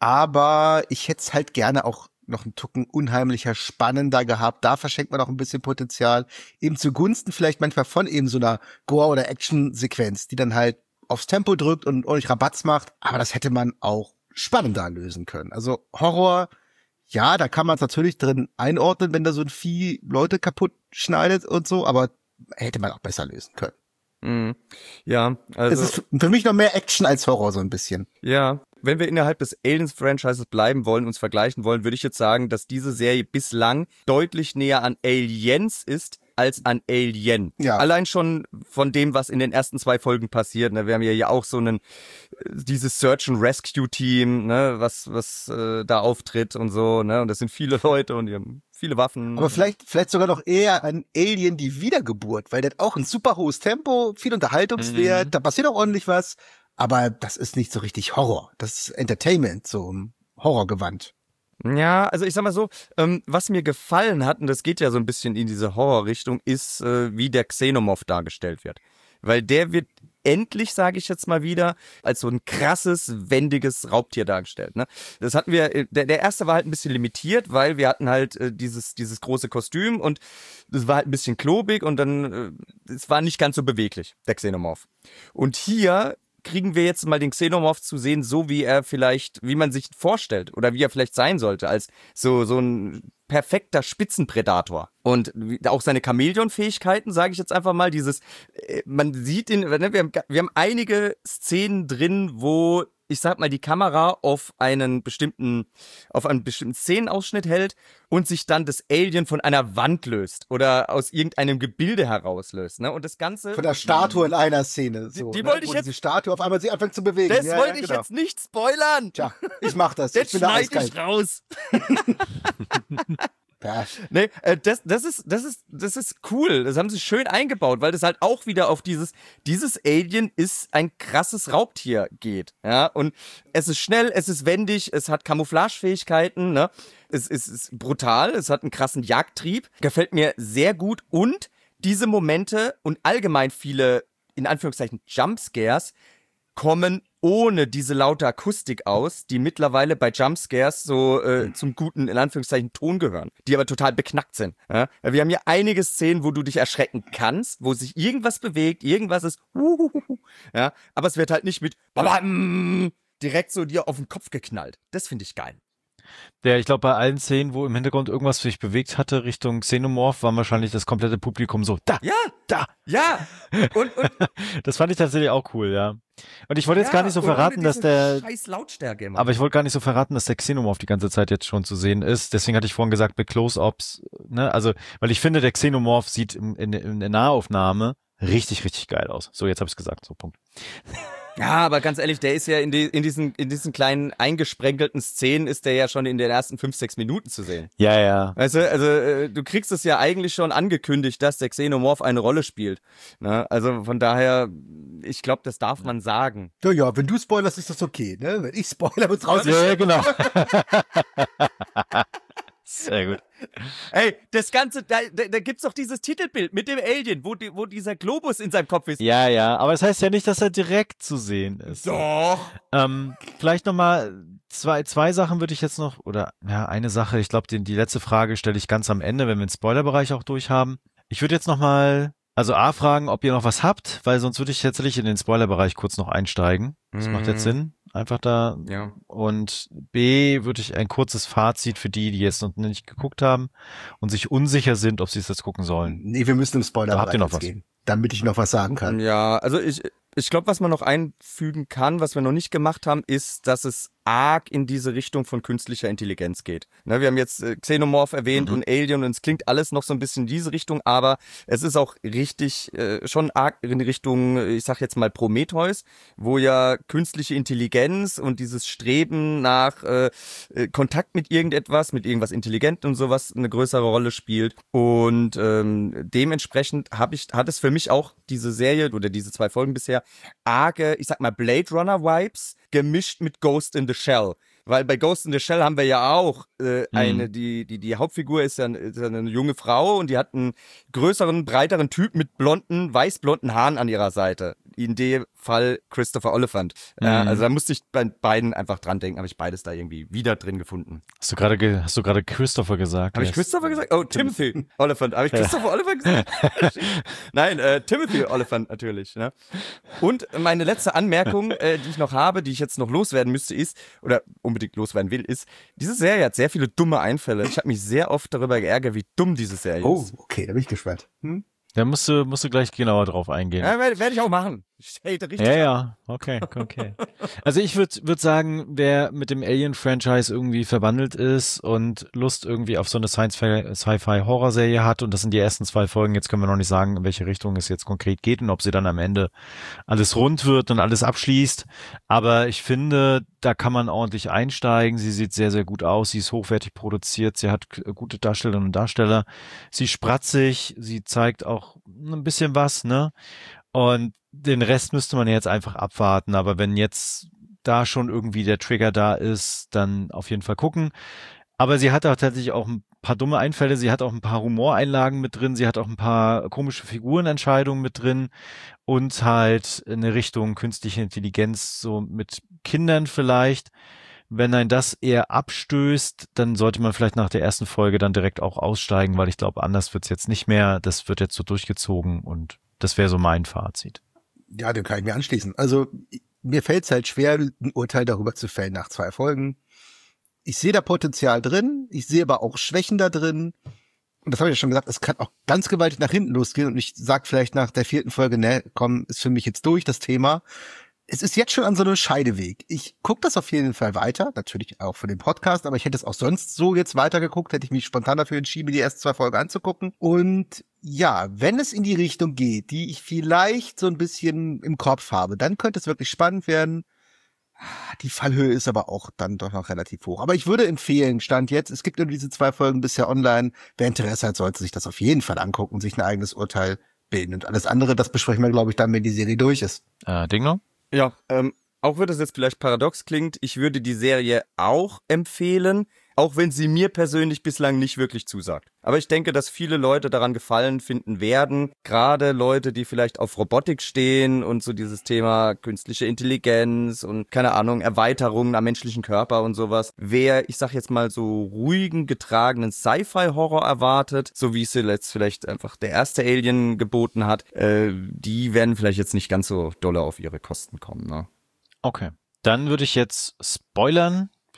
Aber ich hätte es halt gerne auch noch einen Tucken unheimlicher, spannender gehabt. Da verschenkt man auch ein bisschen Potenzial. Eben zugunsten vielleicht manchmal von eben so einer Gore- oder Action-Sequenz, die dann halt aufs Tempo drückt und ordentlich Rabatz macht. Aber das hätte man auch spannender lösen können. Also Horror, ja, da kann man es natürlich drin einordnen, wenn da so ein Vieh Leute kaputt schneidet und so. Aber hätte man auch besser lösen können. Mhm. Ja, also. Es ist für mich noch mehr Action als Horror so ein bisschen. Ja, wenn wir innerhalb des Aliens-Franchises bleiben wollen, uns vergleichen wollen, würde ich jetzt sagen, dass diese Serie bislang deutlich näher an Aliens ist als an Alien. Ja. Allein schon von dem, was in den ersten zwei Folgen passiert. Ne? Wir haben ja hier auch so einen, dieses Search-and-Rescue-Team, ne? was was äh, da auftritt und so. Ne? Und das sind viele Leute und die haben viele Waffen. Aber vielleicht vielleicht sogar noch eher ein Alien die Wiedergeburt, weil der hat auch ein super hohes Tempo, viel Unterhaltungswert, Mhm. da passiert auch ordentlich was. Aber das ist nicht so richtig Horror. Das ist Entertainment, so im Horrorgewand. Ja, also ich sag mal so, ähm, was mir gefallen hat, und das geht ja so ein bisschen in diese Horrorrichtung, ist, äh, wie der Xenomorph dargestellt wird. Weil der wird endlich, sage ich jetzt mal wieder, als so ein krasses, wendiges Raubtier dargestellt. Ne? Das hatten wir, der, der erste war halt ein bisschen limitiert, weil wir hatten halt äh, dieses, dieses große Kostüm und das war halt ein bisschen klobig und dann, äh, es war nicht ganz so beweglich, der Xenomorph. Und hier kriegen wir jetzt mal den Xenomorph zu sehen, so wie er vielleicht, wie man sich vorstellt oder wie er vielleicht sein sollte, als so so ein perfekter Spitzenpredator. Und auch seine Chamäleon-Fähigkeiten, sage ich jetzt einfach mal, dieses, äh, man sieht ihn, ne, wir haben, wir haben einige Szenen drin, wo, ich sag mal, die Kamera auf einen bestimmten, auf einen bestimmten Szenenausschnitt hält und sich dann das Alien von einer Wand löst oder aus irgendeinem Gebilde herauslöst, ne? Und das Ganze. Von der Statue in einer Szene. So, Die- die ne? wollte ich Wo jetzt- diese Statue auf einmal sich anfängt zu bewegen. Das Ja, wollte ja, ich genau. jetzt nicht spoilern. Tja, ich mach das. Das ich bin da schneide eiskalt. ich raus. Ja. Nee, äh, das, das ist, das ist, das ist cool. Das haben sie schön eingebaut, weil das halt auch wieder auf dieses, dieses Alien ist ein krasses Raubtier geht. Ja, und es ist schnell, es ist wendig, es hat Camouflagefähigkeiten, ne? Es, es ist brutal, es hat einen krassen Jagdtrieb. Gefällt mir sehr gut und diese Momente und allgemein viele, in Anführungszeichen, Jumpscares kommen ohne diese laute Akustik aus, die mittlerweile bei Jumpscares so äh, zum guten, in Anführungszeichen, Ton gehören, die aber total beknackt sind. Ja? Wir haben hier einige Szenen, wo du dich erschrecken kannst, wo sich irgendwas bewegt, irgendwas ist, uhuhuhu, ja, aber es wird halt nicht mit babam direkt so dir auf den Kopf geknallt. Das finde ich geil. Der, ich glaube, bei allen Szenen, wo im Hintergrund irgendwas sich bewegt hatte Richtung Xenomorph, war wahrscheinlich das komplette Publikum so, da, Ja, da. ja. Und, und Das fand ich tatsächlich auch cool, ja. Und ich wollte jetzt ja, gar nicht so und verraten, ohne dass diese der, scheiß Lautstärke immer. aber ich wollte gar nicht so verraten, dass der Xenomorph die ganze Zeit jetzt schon zu sehen ist. Deswegen hatte ich vorhin gesagt, mit Close-Ups, ne, also, weil ich finde, der Xenomorph sieht in, in, in der Nahaufnahme richtig, richtig geil aus. So, jetzt habe ich es gesagt, so, Punkt. Ja, aber ganz ehrlich, der ist ja in, die, in diesen in diesen kleinen eingesprenkelten Szenen ist der ja schon in den ersten fünf, sechs Minuten zu sehen. Ja, ja. Weißt du, also äh, du kriegst es ja eigentlich schon angekündigt, dass der Xenomorph eine Rolle spielt. Ne? Also von daher, ich glaube, das darf man sagen. Ja, ja, wenn du spoilerst, ist das okay, ne? Wenn ich spoiler, wird's raus. Ja, ja, genau. Sehr gut. Ey, das Ganze, da, da, da gibt's doch dieses Titelbild mit dem Alien, wo, die, wo dieser Globus in seinem Kopf ist. Ja, ja, aber das heißt ja nicht, dass er direkt zu sehen ist. Doch. Ähm, vielleicht nochmal zwei, zwei Sachen würde ich jetzt noch, oder ja, eine Sache, ich glaube, die, die letzte Frage stelle ich ganz am Ende, wenn wir den Spoilerbereich auch durch haben. Ich würde jetzt nochmal, also A, fragen, ob ihr noch was habt, weil sonst würde ich tatsächlich in den Spoilerbereich kurz noch einsteigen. Das macht jetzt Sinn, einfach da. Ja. Und B, würde ich ein kurzes Fazit für die, die jetzt noch nicht geguckt haben und sich unsicher sind, ob sie es jetzt gucken sollen. Nee, wir müssen im Spoiler Da habt ihr noch jetzt was. gehen, damit ich noch was sagen kann. Ja, also ich, ich glaube, was man noch einfügen kann, was wir noch nicht gemacht haben, ist, dass es arg in diese Richtung von künstlicher Intelligenz geht. Ne, wir haben jetzt äh, Xenomorph erwähnt Mhm. und Alien und es klingt alles noch so ein bisschen in diese Richtung, aber es ist auch richtig, äh, schon arg in Richtung, äh, ich sag jetzt mal Prometheus, wo ja künstliche Intelligenz und dieses Streben nach äh, äh, Kontakt mit irgendetwas, mit irgendwas Intelligentem und sowas eine größere Rolle spielt. Und ähm, dementsprechend hab ich, hat es für mich auch diese Serie oder diese zwei Folgen bisher arge, ich sag mal Blade Runner Vibes gemischt mit Ghost in the Shell. Weil bei Ghost in the Shell haben wir ja auch äh, eine, die, die, die Hauptfigur ist ja, ist ja eine junge Frau und die hat einen größeren, breiteren Typ mit blonden, weißblonden Haaren an ihrer Seite. In dem Fall Christopher Oliphant. Mhm. Äh, also da musste ich bei beiden einfach dran denken, habe ich beides da irgendwie wieder drin gefunden. Hast du gerade, ge- hast du gerade Christopher gesagt? Habe ich Yes. Christopher gesagt? Oh, Timothy Oliphant. Habe ich Christopher Oliphant gesagt? Nein, äh, Timothy Oliphant natürlich. Ne? Und meine letzte Anmerkung, äh, die ich noch habe, die ich jetzt noch loswerden müsste, ist, oder unbedingt loswerden will, ist, diese Serie hat sehr viele dumme Einfälle. Ich habe mich sehr oft darüber geärgert, wie dumm diese Serie Oh, ist. okay, da bin ich gespannt. Hm? Da musst du, musst du gleich genauer drauf eingehen. Ja, werde werd ich auch machen. Ich hate richtig. Ja, ja, okay, okay. Also ich würde würd sagen, wer mit dem Alien-Franchise irgendwie verwandelt ist und Lust irgendwie auf so eine Sci-Fi-Horror-Serie hat, und das sind die ersten zwei Folgen, jetzt können wir noch nicht sagen, in welche Richtung es jetzt konkret geht und ob sie dann am Ende alles rund wird und alles abschließt, aber ich finde, da kann man ordentlich einsteigen, sie sieht sehr, sehr gut aus, sie ist hochwertig produziert, sie hat k- gute Darstellerinnen und Darsteller, sie ist spratzig, sie zeigt auch ein bisschen was, ne? Und den Rest müsste man jetzt einfach abwarten. Aber wenn jetzt da schon irgendwie der Trigger da ist, dann auf jeden Fall gucken. Aber sie hat auch tatsächlich auch ein paar dumme Einfälle. Sie hat auch ein paar Humoreinlagen mit drin. Sie hat auch ein paar komische Figurenentscheidungen mit drin. Und halt eine Richtung künstliche Intelligenz, so mit Kindern vielleicht. Wenn ein das eher abstößt, dann sollte man vielleicht nach der ersten Folge dann direkt auch aussteigen, weil ich glaube, anders wird's jetzt nicht mehr. Das wird jetzt so durchgezogen und das wäre so mein Fazit. Ja, dem kann ich mir anschließen. Also mir fällt es halt schwer, ein Urteil darüber zu fällen nach zwei Folgen. Ich sehe da Potenzial drin, ich sehe aber auch Schwächen da drin. Und das habe ich ja schon gesagt, es kann auch ganz gewaltig nach hinten losgehen. Und ich sag vielleicht nach der vierten Folge, ne, komm, ist für mich jetzt durch, das Thema. Es ist jetzt schon an so einem Scheideweg. Ich gucke das auf jeden Fall weiter, natürlich auch für den Podcast, aber ich hätte es auch sonst so jetzt weitergeguckt, hätte ich mich spontan dafür entschieden, mir die ersten zwei Folgen anzugucken. Und ja, wenn es in die Richtung geht, die ich vielleicht so ein bisschen im Kopf habe, dann könnte es wirklich spannend werden. Die Fallhöhe ist aber auch dann doch noch relativ hoch. Aber ich würde empfehlen, Stand jetzt, es gibt nur diese zwei Folgen bisher online. Wer Interesse hat, sollte sich das auf jeden Fall angucken und sich ein eigenes Urteil bilden. Und alles andere, das besprechen wir, glaube ich, dann, wenn die Serie durch ist. Äh, Dingno? Ja, ähm, auch wenn das jetzt vielleicht paradox klingt, ich würde die Serie auch empfehlen, auch wenn sie mir persönlich bislang nicht wirklich zusagt. Aber ich denke, dass viele Leute daran Gefallen finden werden, gerade Leute, die vielleicht auf Robotik stehen und so dieses Thema künstliche Intelligenz und, keine Ahnung, Erweiterungen am menschlichen Körper und sowas. Wer, ich sag jetzt mal, so ruhigen, getragenen Sci-Fi-Horror erwartet, so wie es jetzt vielleicht einfach der erste Alien geboten hat, äh, die werden vielleicht jetzt nicht ganz so dolle auf ihre Kosten kommen, ne? Okay. Dann würde ich jetzt spoilern.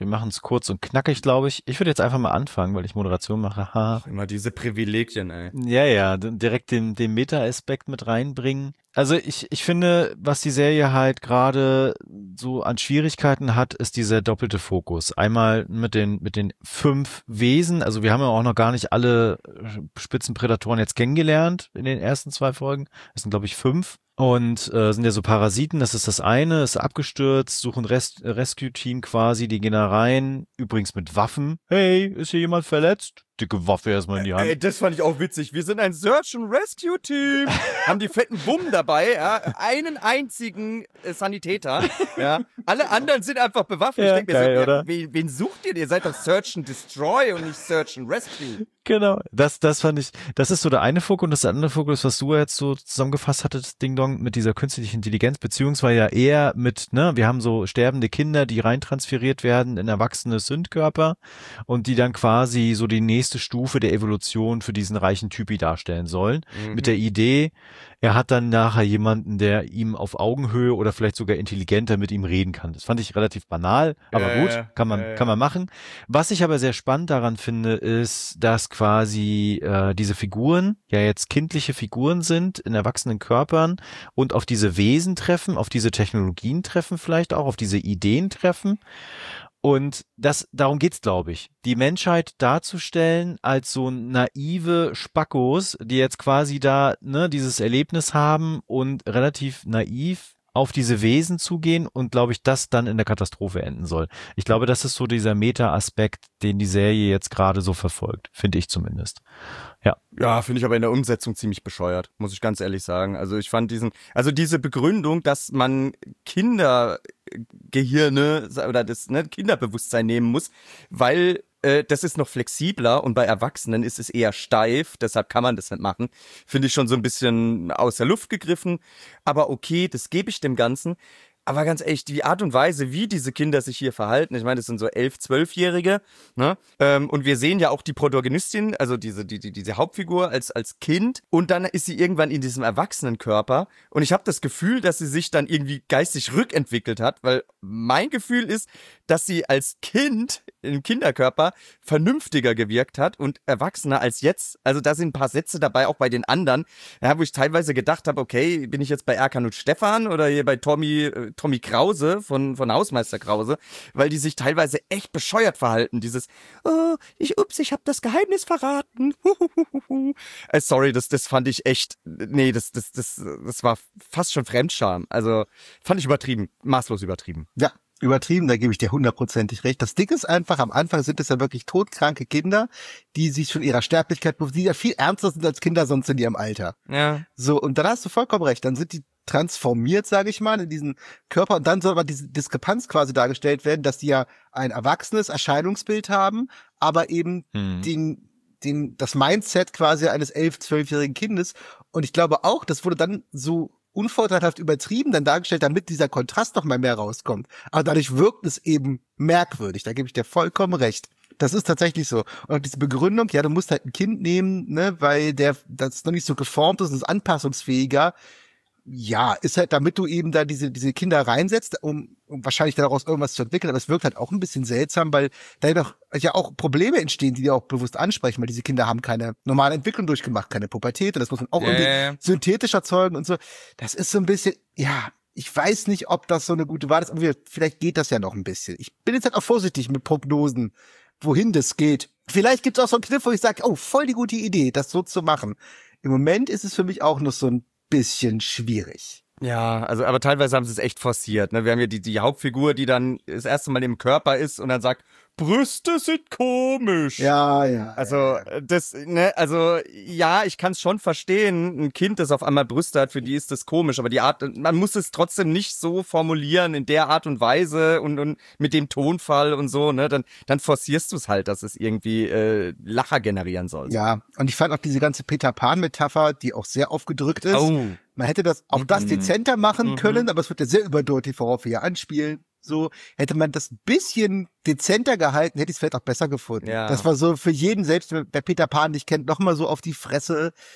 Wir machen es kurz und knackig, glaube ich. Ich würde jetzt einfach mal anfangen, weil ich Moderation mache. Ha. Immer diese Privilegien, ey. Ja, ja, d- direkt den, den Meta-Aspekt mit reinbringen. Also ich, ich finde, was die Serie halt gerade so an Schwierigkeiten hat, ist dieser doppelte Fokus. Einmal mit den, mit den fünf Wesen. Also wir haben ja auch noch gar nicht alle Spitzenprädatoren jetzt kennengelernt in den ersten zwei Folgen. Es sind, glaube ich, fünf. Und äh, sind ja so Parasiten, das ist das eine, ist abgestürzt, suchen Res- Rescue-Team quasi, die gehen da rein, übrigens mit Waffen. Hey, ist hier jemand verletzt? Dicke Waffe erstmal in die Hand. Ey, das fand ich auch witzig. Wir sind ein Search and Rescue Team. Haben die fetten Bumm dabei, ja. Einen einzigen äh, Sanitäter, ja. Alle anderen sind einfach bewaffnet. Ja, ich denke mir geil, so, oder? ja, wen, wen sucht ihr? Ihr seid doch Search and Destroy und nicht Search and Rescue. Genau, das, das fand ich, das ist so der eine Fokus und das andere Fokus, was du jetzt so zusammengefasst hattest, Ding Dong, mit dieser künstlichen Intelligenz, beziehungsweise ja eher mit, ne, wir haben so sterbende Kinder, die reintransferiert werden in erwachsene Sündkörper und die dann quasi so die nächste Stufe der Evolution für diesen reichen Typi darstellen sollen. Mhm. Mit der Idee, er hat dann nachher jemanden, der ihm auf Augenhöhe oder vielleicht sogar intelligenter mit ihm reden kann. Das fand ich relativ banal, aber Ja, gut, ja, kann man, ja, ja. kann man machen. Was ich aber sehr spannend daran finde, ist, dass quasi äh, diese Figuren ja jetzt kindliche Figuren sind in erwachsenen Körpern und auf diese Wesen treffen, auf diese Technologien treffen vielleicht auch, auf diese Ideen treffen. Und das, darum geht's, glaube ich. Die Menschheit darzustellen als so naive Spackos, die jetzt quasi da, ne, dieses Erlebnis haben und relativ naiv auf diese Wesen zugehen und, glaube ich, das dann in der Katastrophe enden soll. Ich glaube, das ist so dieser Meta-Aspekt, den die Serie jetzt gerade so verfolgt. Finde ich zumindest. Ja. Ja, finde ich aber in der Umsetzung ziemlich bescheuert, muss ich ganz ehrlich sagen. Also ich fand diesen, also diese Begründung, dass man Kindergehirne oder das ne, Kinderbewusstsein nehmen muss, weil äh, das ist noch flexibler und bei Erwachsenen ist es eher steif, deshalb kann man das nicht machen. Finde ich schon so ein bisschen aus der Luft gegriffen, aber okay, das gebe ich dem Ganzen. Aber ganz ehrlich, die Art und Weise, wie diese Kinder sich hier verhalten, ich meine, das sind so elf-, zwölfjährige, ne? Ähm, und wir sehen ja auch die Protagonistin, also diese, die, die, diese Hauptfigur als, als Kind und dann ist sie irgendwann in diesem Erwachsenenkörper und ich habe das Gefühl, dass sie sich dann irgendwie geistig rückentwickelt hat, weil mein Gefühl ist, dass sie als Kind im Kinderkörper vernünftiger gewirkt hat und erwachsener als jetzt. Also da sind ein paar Sätze dabei, auch bei den anderen, ja, wo ich teilweise gedacht habe, okay, bin ich jetzt bei Erkan und Stefan oder hier bei Tommy, äh, Tommy Krause von, von Hausmeister Krause, weil die sich teilweise echt bescheuert verhalten. Dieses, oh, ich, ups, ich habe das Geheimnis verraten. äh, sorry, das, das fand ich echt, nee, das, das, das, das war fast schon Fremdscham. Also fand ich übertrieben, maßlos übertrieben. Ja, übertrieben, da gebe ich dir hundertprozentig recht. Das Ding ist einfach, am Anfang sind es ja wirklich todkranke Kinder, die sich von ihrer Sterblichkeit, die ja viel ernster sind als Kinder sonst in ihrem Alter. Ja. So, und dann hast du vollkommen recht, dann sind die transformiert, sage ich mal, in diesen Körper und dann soll aber diese Diskrepanz quasi dargestellt werden, dass die ja ein erwachsenes Erscheinungsbild haben, aber eben Hm. den den das Mindset quasi eines elf-, zwölfjährigen Kindes und ich glaube auch, das wurde dann so unvorteilhaft übertrieben dann dargestellt, damit dieser Kontrast noch mal mehr rauskommt. Aber dadurch wirkt es eben merkwürdig, da gebe ich dir vollkommen recht. Das ist tatsächlich so. Und auch diese Begründung, ja, du musst halt ein Kind nehmen, ne, weil der das noch nicht so geformt ist und ist anpassungsfähiger. Ja, ist halt, damit du eben da diese diese Kinder reinsetzt, um, um wahrscheinlich daraus irgendwas zu entwickeln, aber es wirkt halt auch ein bisschen seltsam, weil da doch ja auch Probleme entstehen, die die auch bewusst ansprechen, weil diese Kinder haben keine normale Entwicklung durchgemacht, keine Pubertät, und das muss man auch Ja, irgendwie ja, ja. synthetisch erzeugen und so. Das ist so ein bisschen, ja, ich weiß nicht, ob das so eine gute Wahl ist, aber wir- vielleicht geht das ja noch ein bisschen. Ich bin jetzt halt auch vorsichtig mit Prognosen, wohin das geht. Vielleicht gibt's auch so einen Kniff, wo ich sage, oh, voll die gute Idee, das so zu machen. Im Moment ist es für mich auch noch so ein bisschen schwierig. Ja, also aber teilweise haben sie es echt forciert. Ne? Wir haben ja die, die Hauptfigur, die dann das erste Mal im Körper ist und dann sagt, Brüste sind komisch. Ja, ja. Also äh, das, ne, also ja, ich kann es schon verstehen. Ein Kind, das auf einmal Brüste hat, für die ist das komisch. Aber die Art, man muss es trotzdem nicht so formulieren in der Art und Weise und, und mit dem Tonfall und so. Ne, dann dann forcierst du es halt, dass es irgendwie äh, Lacher generieren soll. Ja, und ich fand auch diese ganze Peter Pan-Metapher, die auch sehr aufgedrückt ist. Oh. Man hätte das auch das Mhm. dezenter machen Mhm. können, aber es wird ja sehr überdeutlich, worauf wir hier anspielen. So, hätte man das ein bisschen dezenter gehalten, hätte ich es vielleicht auch besser gefunden. Ja. Das war so für jeden, selbst wer Peter Pan nicht kennt, nochmal so auf die Fresse.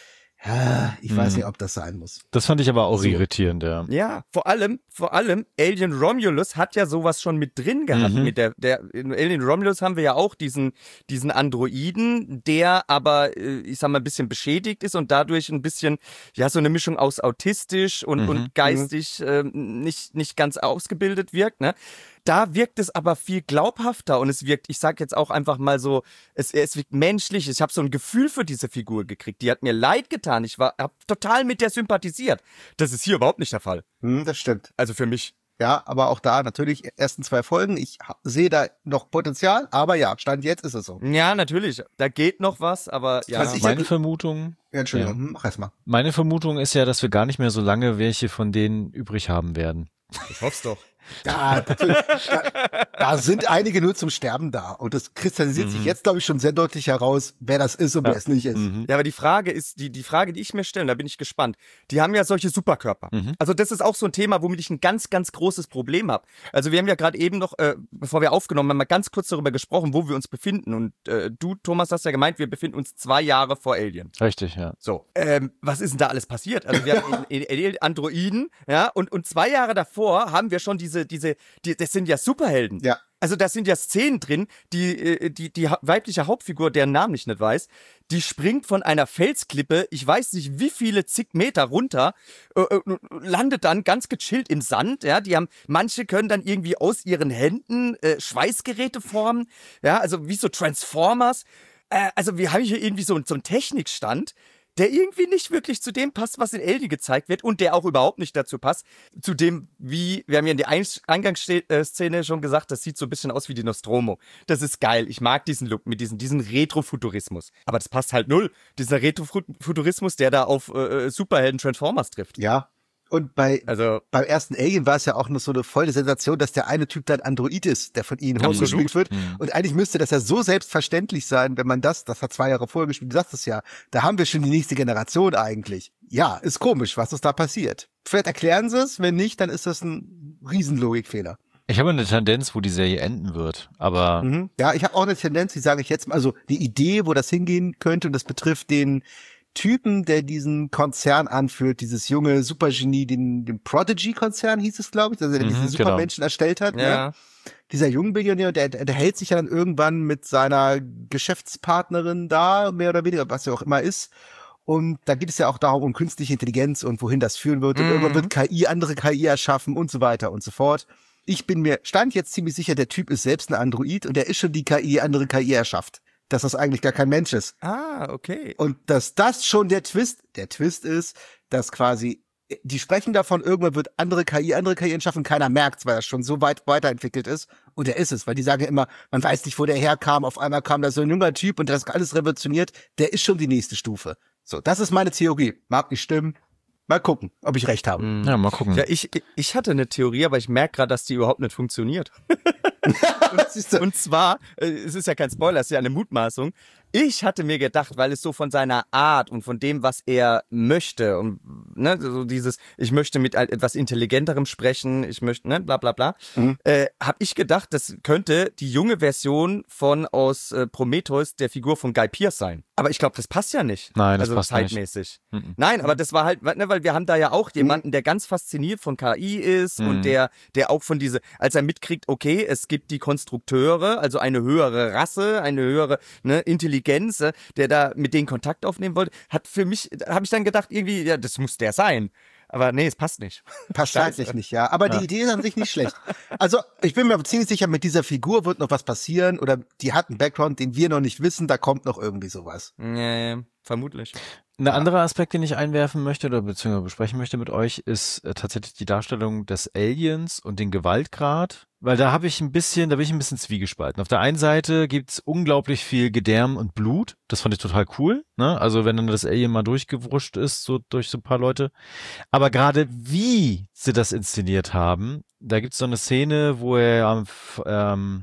Ich weiß Hm. nicht, ob das sein muss. Das fand ich aber auch So. irritierend, ja. Ja, vor allem, vor allem, Alien Romulus hat ja sowas schon mit drin gehabt. Mhm. Mit der, der, in Alien Romulus haben wir ja auch diesen, diesen Androiden, der aber, äh, ich sag mal, ein bisschen beschädigt ist und dadurch ein bisschen, ja, so eine Mischung aus autistisch und, Mhm. und geistig äh, nicht, nicht ganz ausgebildet wirkt, ne? Da wirkt es aber viel glaubhafter und es wirkt, ich sag jetzt auch einfach mal so, es, es wirkt menschlich. Ich habe so ein Gefühl für diese Figur gekriegt. Die hat mir leid getan. Ich war hab total mit der sympathisiert. Das ist hier überhaupt nicht der Fall. Hm, das stimmt. Also für mich. Ja, aber auch da natürlich ersten zwei Folgen. Ich ha- sehe da noch Potenzial, aber ja, Stand jetzt ist es so. Ja, natürlich. Da geht noch was, aber ja. Also ich- Meine Vermutung, Ja, Entschuldigung, hm, mach erst mal. meine Vermutung ist ja, dass wir gar nicht mehr so lange welche von denen übrig haben werden. ich hoff's doch. Ja, natürlich. da, da sind einige nur zum Sterben da. Und das kristallisiert sich Mhm. jetzt, glaube ich, schon sehr deutlich heraus, wer das ist und wer es nicht ist. Mhm. Ja, aber die Frage ist, die, die Frage, die ich mir stelle, da bin ich gespannt. Die haben ja solche Superkörper. Mhm. Also das ist auch so ein Thema, womit ich ein ganz, ganz großes Problem habe. Also wir haben ja gerade eben noch, äh, bevor wir aufgenommen haben, mal ganz kurz darüber gesprochen, wo wir uns befinden. Und äh, du, Thomas, hast ja gemeint, wir befinden uns zwei Jahre vor Alien. Richtig, ja. So, ähm, was ist denn da alles passiert? Also wir haben in- in- in- Androiden, ja, und, und zwei Jahre davor haben wir schon diese, diese, die, das sind ja Superhelden. Ja. Also da sind ja Szenen drin, die, äh, die, die ha- weibliche Hauptfigur, deren Namen ich nicht weiß, die springt von einer Felsklippe, ich weiß nicht wie viele zig Meter runter, äh, äh, landet dann ganz gechillt im Sand, ja, die haben, manche können dann irgendwie aus ihren Händen äh, Schweißgeräte formen, ja, also wie so Transformers. Äh, also wir haben hier irgendwie so, so einen Technikstand, der irgendwie nicht wirklich zu dem passt, was in Alien gezeigt wird und der auch überhaupt nicht dazu passt, zu dem, wie, wir haben ja in der Eins- Eingangsszene schon gesagt, das sieht so ein bisschen aus wie die Nostromo. Das ist geil, ich mag diesen Look mit diesem, diesen Retrofuturismus. Aber das passt halt null, dieser Retrofuturismus, der da auf äh, Superhelden Transformers trifft. Ja. Und bei, Also, beim ersten Alien war es ja auch noch so eine volle Sensation, dass der eine Typ dann Android ist, der von ihnen Absolut. hochgespielt wird. Mhm. Und eigentlich müsste das ja so selbstverständlich sein, wenn man das, das hat zwei Jahre vorher gespielt, du sagst es ja, da haben wir schon die nächste Generation eigentlich. Ja, ist komisch, was ist da passiert. Vielleicht erklären sie es, wenn nicht, dann ist das ein Riesenlogikfehler. Ich habe eine Tendenz, wo die Serie enden wird, aber Mhm. Ja, ich habe auch eine Tendenz, die sage ich jetzt mal, also die Idee, wo das hingehen könnte, und das betrifft den Typen, der diesen Konzern anführt, dieses junge Supergenie, den, den Prodigy-Konzern hieß es, glaube ich, also der Mhm, diese genau. Supermenschen erstellt hat. ja. Ne? Dieser junge Billionär, der, der hält sich ja dann irgendwann mit seiner Geschäftspartnerin da, mehr oder weniger, was ja auch immer ist. Und da geht es ja auch darum, um künstliche Intelligenz und wohin das führen wird. Und Mhm. irgendwann wird K I, andere K I erschaffen und so weiter und so fort. Ich bin mir, stand jetzt ziemlich sicher, der Typ ist selbst ein Android und der ist schon die K I, andere K I erschafft. Dass das eigentlich gar kein Mensch ist. Ah, okay. Und dass das schon der Twist, der Twist ist, dass quasi, die sprechen davon, irgendwann wird andere K I, andere K I entschaffen, keiner merkt's, weil das schon so weit weiterentwickelt ist. Und er ist es, weil die sagen ja immer, man weiß nicht, wo der herkam, auf einmal kam da so ein junger Typ und das alles revolutioniert, der ist schon die nächste Stufe. So, das ist meine Theorie. Mag nicht stimmen. Mal gucken, ob ich recht habe. ja, mal gucken. Ja, ich, ich hatte eine Theorie, aber ich merke gerade, dass die überhaupt nicht funktioniert. Siehst du? Und zwar, äh, es ist ja kein Spoiler, es ist ja eine Mutmaßung. Ich hatte mir gedacht, weil es so von seiner Art und von dem, was er möchte und ne, so dieses, ich möchte mit etwas Intelligenterem sprechen, ich möchte, ne, bla bla bla, Mhm. äh, habe ich gedacht, das könnte die junge Version von aus äh, Prometheus der Figur von Guy Pearce sein. Aber ich glaube, das passt ja nicht. Nein, das also passt nicht. zeitmäßig. Mhm. Nein, aber das war halt, ne, weil wir haben da ja auch jemanden, der ganz fasziniert von K I ist Mhm. und der, der auch von diese, als er mitkriegt, okay, es gibt die Konstrukteure, also eine höhere Rasse, eine höhere ne, Intelligenz, äh, der da mit denen Kontakt aufnehmen wollte, hat für mich, habe ich dann gedacht, irgendwie, ja, das muss der sein. Aber nee, es passt nicht. Passt Scheiße. zeitlich nicht, ja. Aber die Idee ist an sich nicht schlecht. Also, ich bin mir ziemlich sicher, mit dieser Figur wird noch was passieren oder die hat einen Background, den wir noch nicht wissen, da kommt noch irgendwie sowas. Ja, ja, vermutlich. Ein anderer Aspekt, den ich einwerfen möchte oder beziehungsweise besprechen möchte mit euch, ist äh, tatsächlich die Darstellung des Aliens und den Gewaltgrad. Weil da habe ich ein bisschen, da bin ich ein bisschen zwiegespalten. Auf der einen Seite gibt's unglaublich viel Gedärm und Blut. Das fand ich total cool. Ne? Also wenn dann das Alien mal durchgewurscht ist, so durch so ein paar Leute. Aber gerade wie sie das inszeniert haben, da gibt's so eine Szene, wo er am, ähm,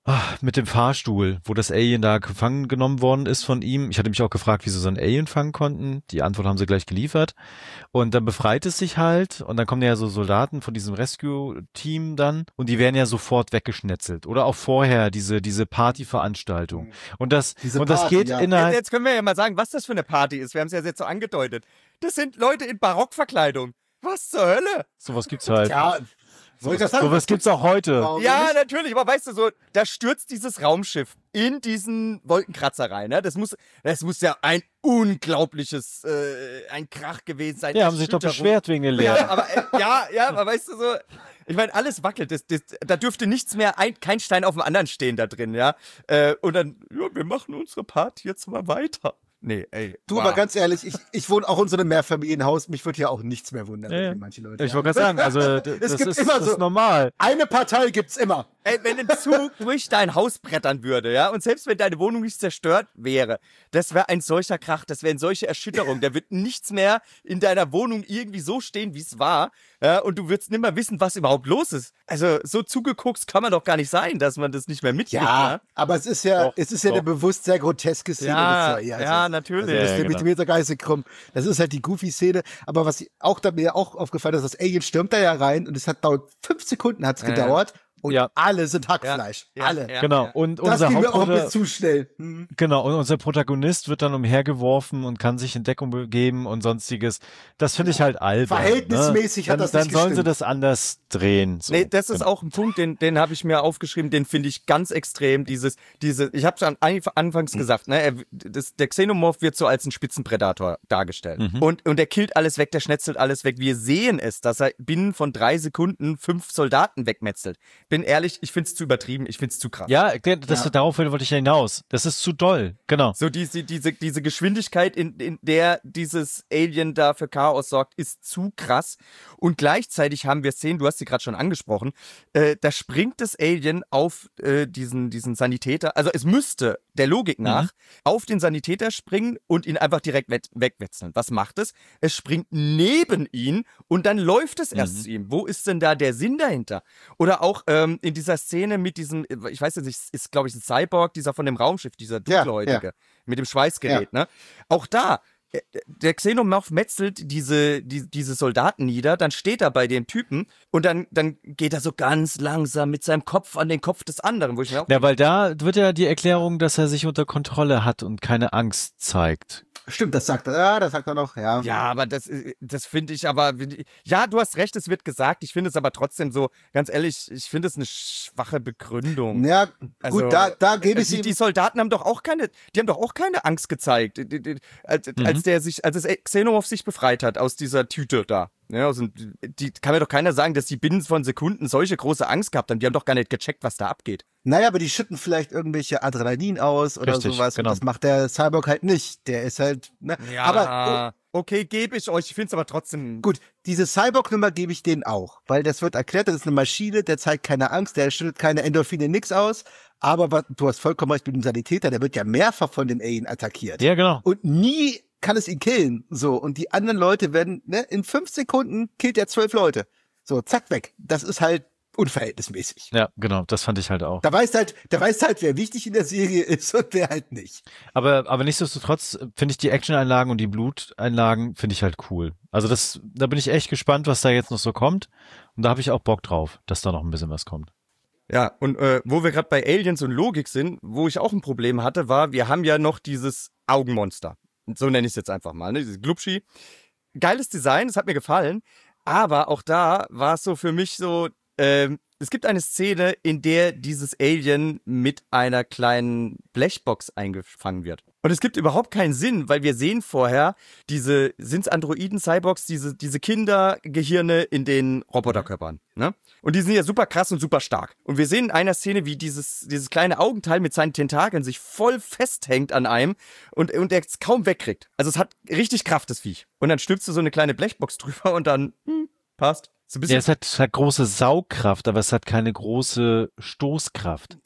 Ach, mit dem Fahrstuhl, wo das Alien da gefangen genommen worden ist von ihm. Ich hatte mich auch gefragt, wie sie so ein Alien fangen konnten. Die Antwort haben sie gleich geliefert. Und dann befreit es sich halt. Und dann kommen ja so Soldaten von diesem Rescue-Team dann. Und die werden ja sofort weggeschnetzelt. Oder auch vorher diese diese Partyveranstaltung. Und das Diese und das Party, geht ja. innerhalb. Jetzt, jetzt können wir ja mal sagen, was das für eine Party ist. Wir haben es ja jetzt so angedeutet. Das sind Leute in Barockverkleidung. Was zur Hölle? Sowas gibt's halt. Ja, soll ich das sagen? Sowas gibt's auch heute. Warum Ja, nicht? natürlich, aber weißt du so, da stürzt dieses Raumschiff in diesen Wolkenkratzer rein, ne? Das muss, das muss ja ein unglaubliches, äh, ein Krach gewesen sein. Ja, haben sich doch Erschütterung. beschwert wegen den Lehrern. Ja, aber, äh, ja, ja, aber weißt du so, ich meine, alles wackelt, das, das, da dürfte nichts mehr, ein, kein Stein auf dem anderen stehen da drin, ja? Äh, und dann, ja, wir machen unsere Party jetzt mal weiter. Nee, ey. Du, wow. aber ganz ehrlich, ich, ich wohne auch in so einem Mehrfamilienhaus. Mich würde ja auch nichts mehr wundern, Ja, ja. wie manche Leute. Ich ja. wollte gerade sagen, also d- Es das gibt ist, immer das so- ist normal. Eine Partei gibt's immer. Ey, wenn ein Zug durch dein Haus brettern würde, ja, und selbst wenn deine Wohnung nicht zerstört wäre, das wäre ein solcher Krach, das wäre eine solche Erschütterung, da wird nichts mehr in deiner Wohnung irgendwie so stehen, wie es war, ja, und du würdest nicht mehr wissen, was überhaupt los ist. Also, so zugeguckt kann man doch gar nicht sein, dass man das nicht mehr mitkriegt, Ja, ja. aber es ist ja, Doch, es ist ja doch. eine bewusst sehr groteske Szene. Ja, das ist ja, ja, also, natürlich. Also das Ja, ist genau. mit Meter geistig krumm. Das ist halt die Goofy-Szene. Aber was auch da mir auch aufgefallen ist, das Alien stürmt da ja rein und es hat dauert fünf Sekunden hat's Ja. gedauert und Ja. alle sind Hackfleisch. Ja, alle. ja. Genau. Und Das unser ging mir auch ein bisschen Hauptprotagonist, zu schnell. Hm. genau, und unser Protagonist wird dann umhergeworfen und kann sich in Deckung begeben und sonstiges. Das finde ich halt albern. Verhältnismäßig ne? hat dann, das Dann nicht sollen sie gestimmt. das anders drehen. So. Nee, das ist Genau. auch ein Punkt, den, den habe ich mir aufgeschrieben, den finde ich ganz extrem. Dieses, diese, ich habe schon an, anfangs gesagt, ne, er, das, der Xenomorph wird so als ein Spitzenpredator dargestellt. Mhm. Und, und er killt alles weg, der schnetzelt alles weg. Wir sehen es, dass er binnen von drei Sekunden fünf Soldaten wegmetzelt. Bin ehrlich, ich finde es zu übertrieben, ich finde es zu krass. Ja, das, Ja. darauf wollte ich ja hinaus. Das ist zu doll. Genau. So diese, diese, diese Geschwindigkeit, in, in der dieses Alien da für Chaos sorgt, ist zu krass. Und gleichzeitig haben wir Szenen, du hast sie gerade schon angesprochen, äh, da springt das Alien auf äh, diesen, diesen Sanitäter, also es müsste der Logik nach Mhm. auf den Sanitäter springen und ihn einfach direkt we- wegwetzeln. Was macht es? Es springt neben ihn und dann läuft es erst Mhm. zu ihm. Wo ist denn da der Sinn dahinter? Oder auch ähm, in dieser Szene mit diesem, ich weiß jetzt nicht, ist glaube ich ein Cyborg, dieser von dem Raumschiff, dieser Ja, dunkelhäutige, mit dem Schweißgerät, ne? Auch da, äh, der Xenomorph metzelt diese, die, diese Soldaten nieder, dann steht er bei dem Typen und dann, dann geht er so ganz langsam mit seinem Kopf an den Kopf des anderen, wo ich mir auch, Ja, weil da wird ja die Erklärung, dass er sich unter Kontrolle hat und keine Angst zeigt. Stimmt, das sagt er. Ja, das sagt er noch. Ja. ja, aber das, das finde ich aber, ja, du hast recht, es wird gesagt, ich finde es aber trotzdem so, ganz ehrlich, ich finde es eine schwache Begründung. Ja, Also, gut, da, da gebe ich die, ihm. die Soldaten haben doch auch keine, die haben doch auch keine Angst gezeigt, die, die, die, als, Mhm. als der sich, als das Xenomorph sich befreit hat aus dieser Tüte da. Ja, also, die kann mir doch keiner sagen, dass die binnen von Sekunden solche große Angst gehabt haben. Die haben doch gar nicht gecheckt, was da abgeht. Naja, aber die schütten vielleicht irgendwelche Adrenalin aus oder Richtig, sowas. genau. Und das macht der Cyborg halt nicht. Der ist halt, ne? Aber oh, okay, gebe ich euch. Ich finde es aber trotzdem gut, diese Cyborg-Nummer gebe ich denen auch. Weil das wird erklärt, das ist eine Maschine, der zeigt keine Angst, der schüttet keine Endorphine, nix aus. Aber was, du hast vollkommen recht mit dem Sanitäter, der wird ja mehrfach von dem Alien attackiert. Ja, genau. Und nie kann es ihn killen. So, und die anderen Leute werden, ne, in fünf Sekunden killt er zwölf Leute. So, zack, weg. Das ist halt unverhältnismäßig. Ja, genau. Das fand ich halt auch. Da weiß halt, da weiß halt, wer wichtig in der Serie ist und wer halt nicht. Aber, aber nichtsdestotrotz finde ich die Action-Einlagen und die Bluteinlagen finde ich halt cool. Also das, da bin ich echt gespannt, was da jetzt noch so kommt. Und da habe ich auch Bock drauf, dass da noch ein bisschen was kommt. Ja, und äh, wo wir gerade bei Aliens und Logik sind, wo ich auch ein Problem hatte, war, wir haben ja noch dieses Augenmonster. So nenne ich es jetzt einfach mal, ne? Dieses Glubschi. Geiles Design, das hat mir gefallen. Aber auch da war es so für mich so, ähm, es gibt eine Szene, in der dieses Alien mit einer kleinen Blechbox eingefangen wird. Und es gibt überhaupt keinen Sinn, weil wir sehen vorher diese, sind's Androiden, Cyborgs, diese, diese Kindergehirne in den Roboterkörpern, ne? Und die sind ja super krass und super stark. Und wir sehen in einer Szene, wie dieses, dieses kleine Augenteil mit seinen Tentakeln sich voll festhängt an einem und, und er es kaum wegkriegt. Also es hat richtig Kraft, das Viech. Und dann stülpst du so eine kleine Blechbox drüber und dann, hm, passt. So ein bisschen Ja, es hat, es hat große Saugkraft, aber es hat keine große Stoßkraft.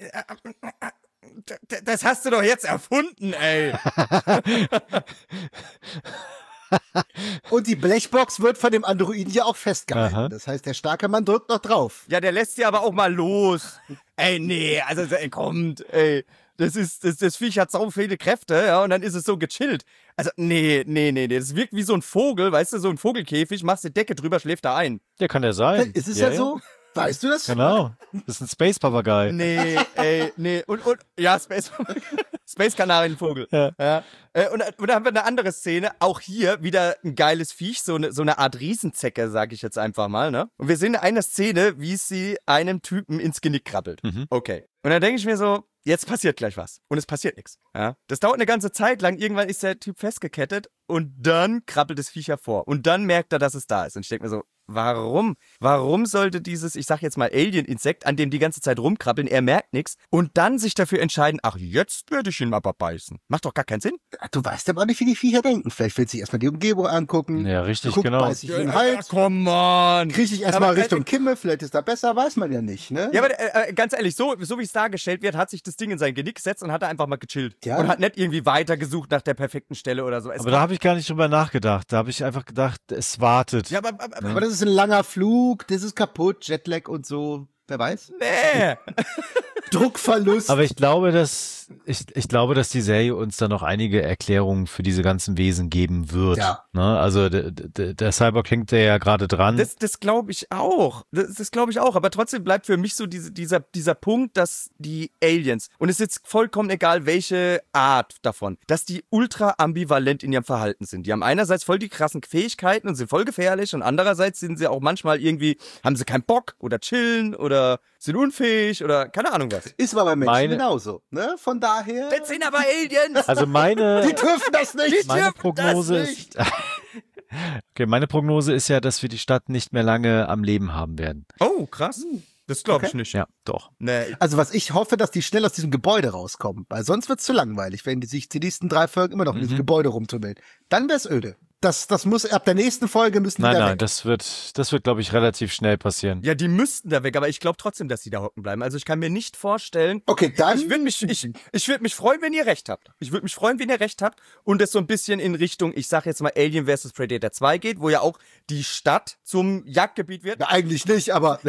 D- Das hast du doch jetzt erfunden, ey. Und die Blechbox wird von dem Androiden ja auch festgehalten. Aha. Das heißt, der starke Mann drückt noch drauf. Ja, der lässt sie aber auch mal los. Ey, nee, also ey, kommt, ey. Das ist, das, das Viech hat so viele Kräfte, ja, und dann ist es so gechillt. Also, nee, nee, nee, nee. Das wirkt wie so ein Vogel, weißt du, so ein Vogelkäfig, machst die Decke drüber, schläft da ein. Der kann ja sein. Ist es ja, so? Weißt du das? Genau. Das ist ein Space-Papagei. Nee, ey, nee. Und, und, ja, Space, Space Kanarienvogel. Ja. Ja. Äh, Und, und dann haben wir eine andere Szene. Auch hier wieder ein geiles Viech, so eine, so eine Art Riesenzecke, sag ich jetzt einfach mal, ne? Und wir sehen in einer Szene, wie sie einem Typen ins Genick krabbelt. Mhm. Okay. Und dann denke ich mir so, jetzt passiert gleich was. Und es passiert nichts. Ja? Das dauert eine ganze Zeit lang. Irgendwann ist der Typ festgekettet und dann krabbelt das Viech hervor. Und dann merkt er, dass es da ist. Und ich denke mir so, warum? Warum sollte dieses, ich sag jetzt mal Alien-Insekt, an dem die ganze Zeit rumkrabbeln, er merkt nichts und dann sich dafür entscheiden, ach, jetzt werde ich ihn aber beißen. Macht doch gar keinen Sinn. Du weißt aber nicht, wie die Viecher denken. Vielleicht willst du sich erstmal die Umgebung angucken. Ja, richtig, Guck, genau. beiß ich in den Hals. come on. Krieg ich erstmal Aber, Richtung Kimme, vielleicht ist da besser, weiß man ja nicht, ne? Ja, aber äh, ganz ehrlich, so, so wie es dargestellt wird, hat sich das Ding in sein Genick gesetzt und hat er einfach mal gechillt. Ja. Und hat nicht irgendwie weitergesucht nach der perfekten Stelle oder so. Es Aber da habe ich gar nicht drüber nachgedacht. Da habe ich einfach gedacht, es wartet. ja, aber, aber, aber Aber das ist ein langer Flug, das ist kaputt, Jetlag und so. Wer weiß? nee. Druckverlust. Aber ich glaube, dass ich, ich glaube, dass die Serie uns da noch einige Erklärungen für diese ganzen Wesen geben wird. Ja. Ne? Also der, der, der Cyborg hängt ja gerade dran. Das, das glaube ich auch. Das, das glaube ich auch. Aber trotzdem bleibt für mich so diese, dieser, dieser Punkt, dass die Aliens, und es ist jetzt vollkommen egal, welche Art davon, dass die ultra ambivalent in ihrem Verhalten sind. Die haben einerseits voll die krassen Fähigkeiten und sind voll gefährlich und andererseits sind sie auch manchmal irgendwie, haben sie keinen Bock oder chillen oder sind unfähig oder keine Ahnung was. ist aber bei Menschen Meine- genauso, ne? Von daher. Das sind aber Aliens! Also meine, Die dürfen das nicht. meine dürfen Prognose das ist, okay, meine Prognose ist ja, dass wir die Stadt nicht mehr lange am Leben haben werden. Oh, krass. Das glaube ich Okay. nicht. Ja, doch. Nee. Also was ich hoffe, dass die schnell aus diesem Gebäude rauskommen, weil sonst wird's zu langweilig, wenn die sich die nächsten drei Folgen immer noch in diesem Gebäude rumtummeln. Dann wär's öde. Das, das muss ab der nächsten Folge müssen die Nein, da nein, weg. das wird, das wird, glaube ich, relativ schnell passieren. Ja, die müssten da weg, aber ich glaube trotzdem, dass sie da hocken bleiben. Also ich kann mir nicht vorstellen. Okay, dann. Ich würde mich, ich, ich würde mich freuen, wenn ihr recht habt. Ich würde mich freuen, wenn ihr recht habt und es so ein bisschen in Richtung, ich sag jetzt mal Alien versus. Predator zwei geht, wo ja auch die Stadt zum Jagdgebiet wird. Na, eigentlich nicht, aber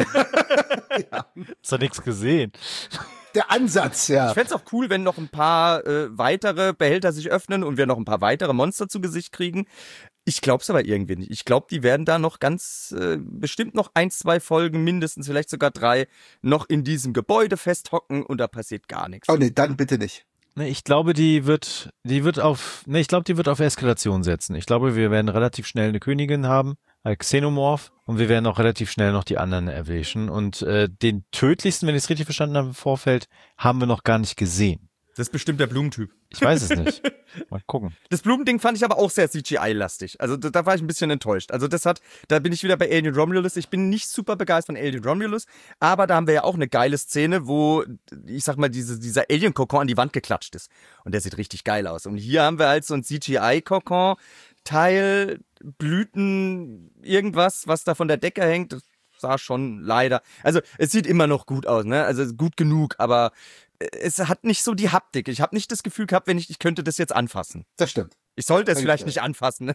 Hast du nichts gesehen? der Ansatz, ja. Ich fänd's auch cool, wenn noch ein paar äh, weitere Behälter sich öffnen und wir noch ein paar weitere Monster zu Gesicht kriegen. Ich glaub's aber irgendwie nicht. Ich glaube, die werden da noch ganz äh, bestimmt noch ein, zwei Folgen, mindestens vielleicht sogar drei, noch in diesem Gebäude festhocken und da passiert gar nichts. Oh nee, dann bitte nicht. Ne, ich glaube, die wird, die wird auf, ne, ich glaube, die wird auf Eskalation setzen. Ich glaube, wir werden relativ schnell eine Königin haben, ein Xenomorph, und wir werden auch relativ schnell noch die anderen erwischen. Und äh, den tödlichsten, wenn ich es richtig verstanden habe im Vorfeld, haben wir noch gar nicht gesehen. Das ist bestimmt der Blumentyp. Ich weiß es nicht. Mal gucken. Das Blumending fand ich aber auch sehr C G I-lastig. Also da, da war ich ein bisschen enttäuscht. Also das hat, da bin ich wieder bei Alien Romulus. Ich bin nicht super begeistert von Alien Romulus, aber da haben wir ja auch eine geile Szene, wo, ich sag mal, diese, dieser Alien-Kokon an die Wand geklatscht ist. Und der sieht richtig geil aus. Und hier haben wir halt so ein C G I-Kokon, Teil, Blüten, irgendwas, was da von der Decke hängt. Das sah schon leider, also es sieht immer noch gut aus, ne? Also gut genug, aber es hat nicht so die Haptik. Ich habe nicht das Gefühl gehabt, wenn ich, ich könnte das jetzt anfassen. Das stimmt. Ich sollte es Okay. vielleicht nicht anfassen.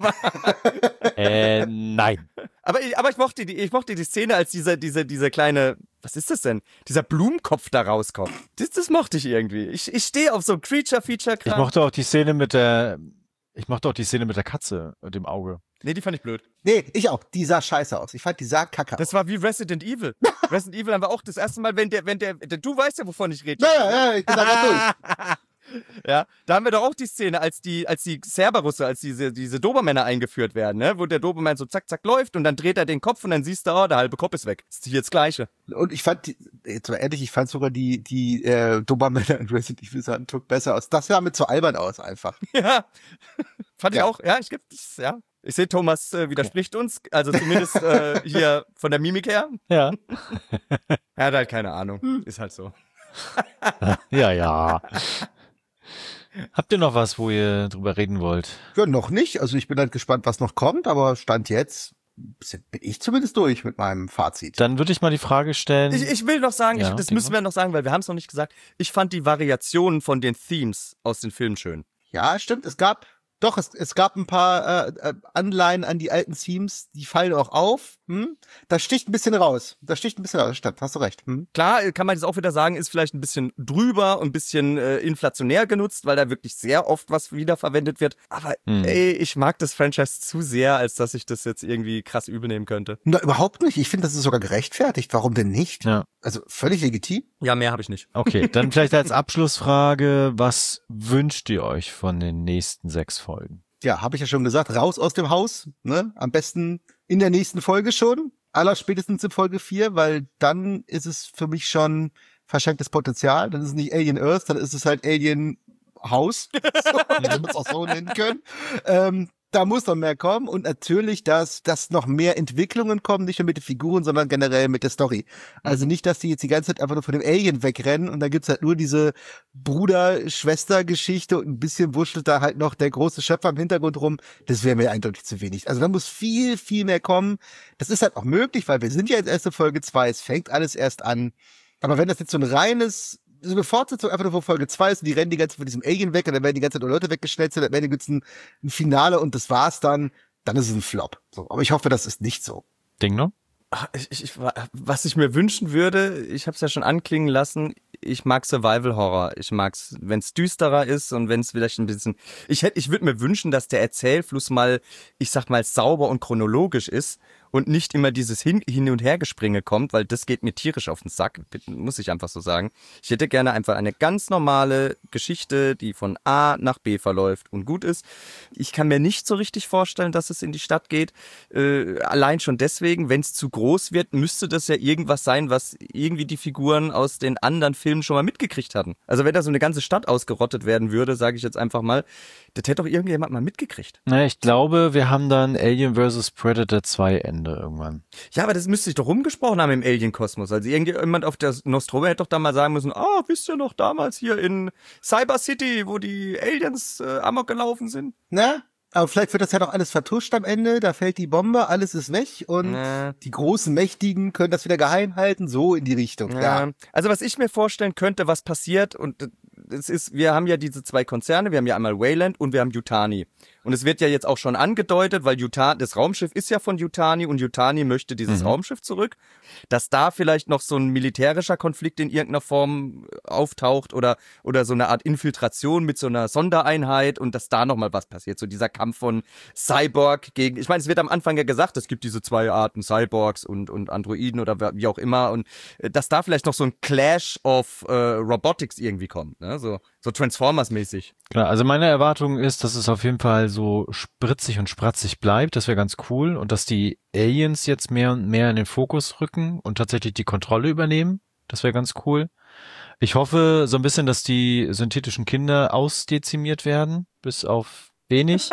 Äh, nein. Aber ich, aber ich mochte die, ich mochte die Szene, als dieser, dieser, dieser kleine, was ist das denn? Dieser Blumenkopf da rauskommt. Das, das mochte ich irgendwie. Ich, ich stehe auf so Creature-Feature-Kram. Ich mochte auch die Szene mit der, ich mochte auch die Szene mit der Katze und dem Auge. Nee, die fand ich blöd. Nee, ich auch. Die sah scheiße aus. Ich fand, die sah kacke aus. Das war wie Resident Evil. Resident Evil haben wir auch das erste Mal, wenn der, wenn der, der du weißt ja, wovon ich rede. Ja, ja, ja, ich bin da grad durch. Ja, da haben wir doch auch die Szene, als die, als die Cerberusse, als diese, diese Dobermänner eingeführt werden, ne? Wo der Dobermann so zack, zack läuft und dann dreht er den Kopf und dann siehst du, oh, der halbe Kopf ist weg. Das ist hier das Gleiche. Und ich fand, die, jetzt mal ehrlich, ich fand sogar die, die äh, Dobermänner in Resident Evil sahen einen Tuck besser aus. Das sah mir zu albern aus einfach. Ja. Fand ich Ja. auch, ja, ich geb das, ja. Ich sehe, Thomas äh, widerspricht uns, also zumindest äh, hier von der Mimik her. Ja. Er hat halt keine Ahnung. Ist halt so. Ja, ja. Habt ihr noch was, wo ihr drüber reden wollt? Ja, noch nicht. Also ich bin halt gespannt, was noch kommt, aber Stand jetzt bin ich zumindest durch mit meinem Fazit. Dann würde ich mal die Frage stellen. Ich, ich will noch sagen, Ja, ich, das denk müssen wir noch sagen, weil wir haben es noch nicht gesagt. Ich fand die Variationen von den Themes aus den Filmen schön. Ja, stimmt. Es gab Doch, es, es gab ein paar äh, Anleihen an die alten Themes, die fallen auch auf. Hm? Das sticht ein bisschen raus. Das sticht ein bisschen raus. Stimmt, hast du recht. Hm? Klar, kann man jetzt auch wieder sagen, ist vielleicht ein bisschen drüber und ein bisschen äh, inflationär genutzt, weil da wirklich sehr oft was wiederverwendet wird. Aber hm. ey, ich mag das Franchise zu sehr, als dass ich das jetzt irgendwie krass übel nehmen könnte. Na, überhaupt nicht. Ich finde, das ist sogar gerechtfertigt. Warum denn nicht? Ja. Also völlig legitim. Ja, mehr habe ich nicht. Okay, dann vielleicht als Abschlussfrage, was wünscht ihr euch von den nächsten sechs Folgen? Ja, habe ich ja schon gesagt, raus aus dem Haus, ne? Am besten in der nächsten Folge schon, allerspätestens in Folge vier, weil dann ist es für mich schon verschenktes Potenzial. Dann ist es nicht Alien Earth, dann ist es halt Alien Haus, so, wenn wir es auch so nennen können. Ähm, da muss noch mehr kommen und natürlich, dass, dass noch mehr Entwicklungen kommen, nicht nur mit den Figuren, sondern generell mit der Story. Also nicht, dass die jetzt die ganze Zeit einfach nur von dem Alien wegrennen und dann gibt's halt nur diese Bruder-Schwester-Geschichte und ein bisschen wurschtelt da halt noch der große Schöpfer im Hintergrund rum. Das wäre mir eindeutig zu wenig. Also da muss viel, viel mehr kommen. Das ist halt auch möglich, weil wir sind ja jetzt erst in Folge zwei, es fängt alles erst an. Aber wenn das jetzt so ein reines so eine Fortsetzung einfach nur von Folge zwei ist und die rennen die ganze Zeit von diesem Alien weg und dann werden die ganze Zeit nur Leute weggeschnetzelt, dann werden gibt's ein, ein Finale und das war's dann, dann ist es ein Flop. So, aber ich hoffe, das ist nicht so. Ding noch? Ich, ich, was ich mir wünschen würde, ich habe es ja schon anklingen lassen, ich mag Survival Horror. Ich mag's, wenn es düsterer ist und wenn es vielleicht ein bisschen. Ich hätte, ich würde mir wünschen, dass der Erzählfluss mal, ich sag mal, sauber und chronologisch ist und nicht immer dieses Hin, Hin- und Hergespringe kommt, weil das geht mir tierisch auf den Sack, muss ich einfach so sagen. Ich hätte gerne einfach eine ganz normale Geschichte, die von A nach B verläuft und gut ist. Ich kann mir nicht so richtig vorstellen, dass es in die Stadt geht. Äh, allein schon deswegen, wenn es zu groß wird, müsste das ja irgendwas sein, was irgendwie die Figuren aus den anderen Filmen schon mal mitgekriegt hatten. Also wenn da so eine ganze Stadt ausgerottet werden würde, sage ich jetzt einfach mal, das hätte doch irgendjemand mal mitgekriegt. Na, ich glaube, wir haben dann Alien versus. Predator zwei Ende irgendwann. Ja, aber das müsste sich doch rumgesprochen haben im Alien-Kosmos. Also irgendjemand auf der Nostromo hätte doch da mal sagen müssen, ah, oh, wisst ihr noch damals hier in Cyber City, wo die Aliens äh, amok gelaufen sind? Na? Aber vielleicht wird das ja doch alles vertuscht am Ende, da fällt die Bombe, alles ist weg und Nee. die großen Mächtigen können das wieder geheim halten, so in die Richtung. Ja. Ja. Also was ich mir vorstellen könnte, was passiert, und es ist, wir haben ja diese zwei Konzerne, wir haben ja einmal Wayland und wir haben Yutani. Und es wird ja jetzt auch schon angedeutet, weil Yutani, das Raumschiff ist ja von Yutani und Yutani möchte dieses mhm. Raumschiff zurück, dass da vielleicht noch so ein militärischer Konflikt in irgendeiner Form auftaucht oder oder so eine Art Infiltration mit so einer Sondereinheit und dass da nochmal was passiert. So dieser Kampf von Cyborg gegen, ich meine, es wird am Anfang ja gesagt, es gibt diese zwei Arten, Cyborgs und und Androiden oder wie auch immer und dass da vielleicht noch so ein Clash of äh, Robotics irgendwie kommt, ne? So, so Transformers-mäßig. Genau, also meine Erwartung ist, dass es auf jeden Fall so spritzig und spratzig bleibt, das wäre ganz cool und dass die Aliens jetzt mehr und mehr in den Fokus rücken und tatsächlich die Kontrolle übernehmen, das wäre ganz cool. Ich hoffe so ein bisschen, dass die synthetischen Kinder ausdezimiert werden, bis auf wenig.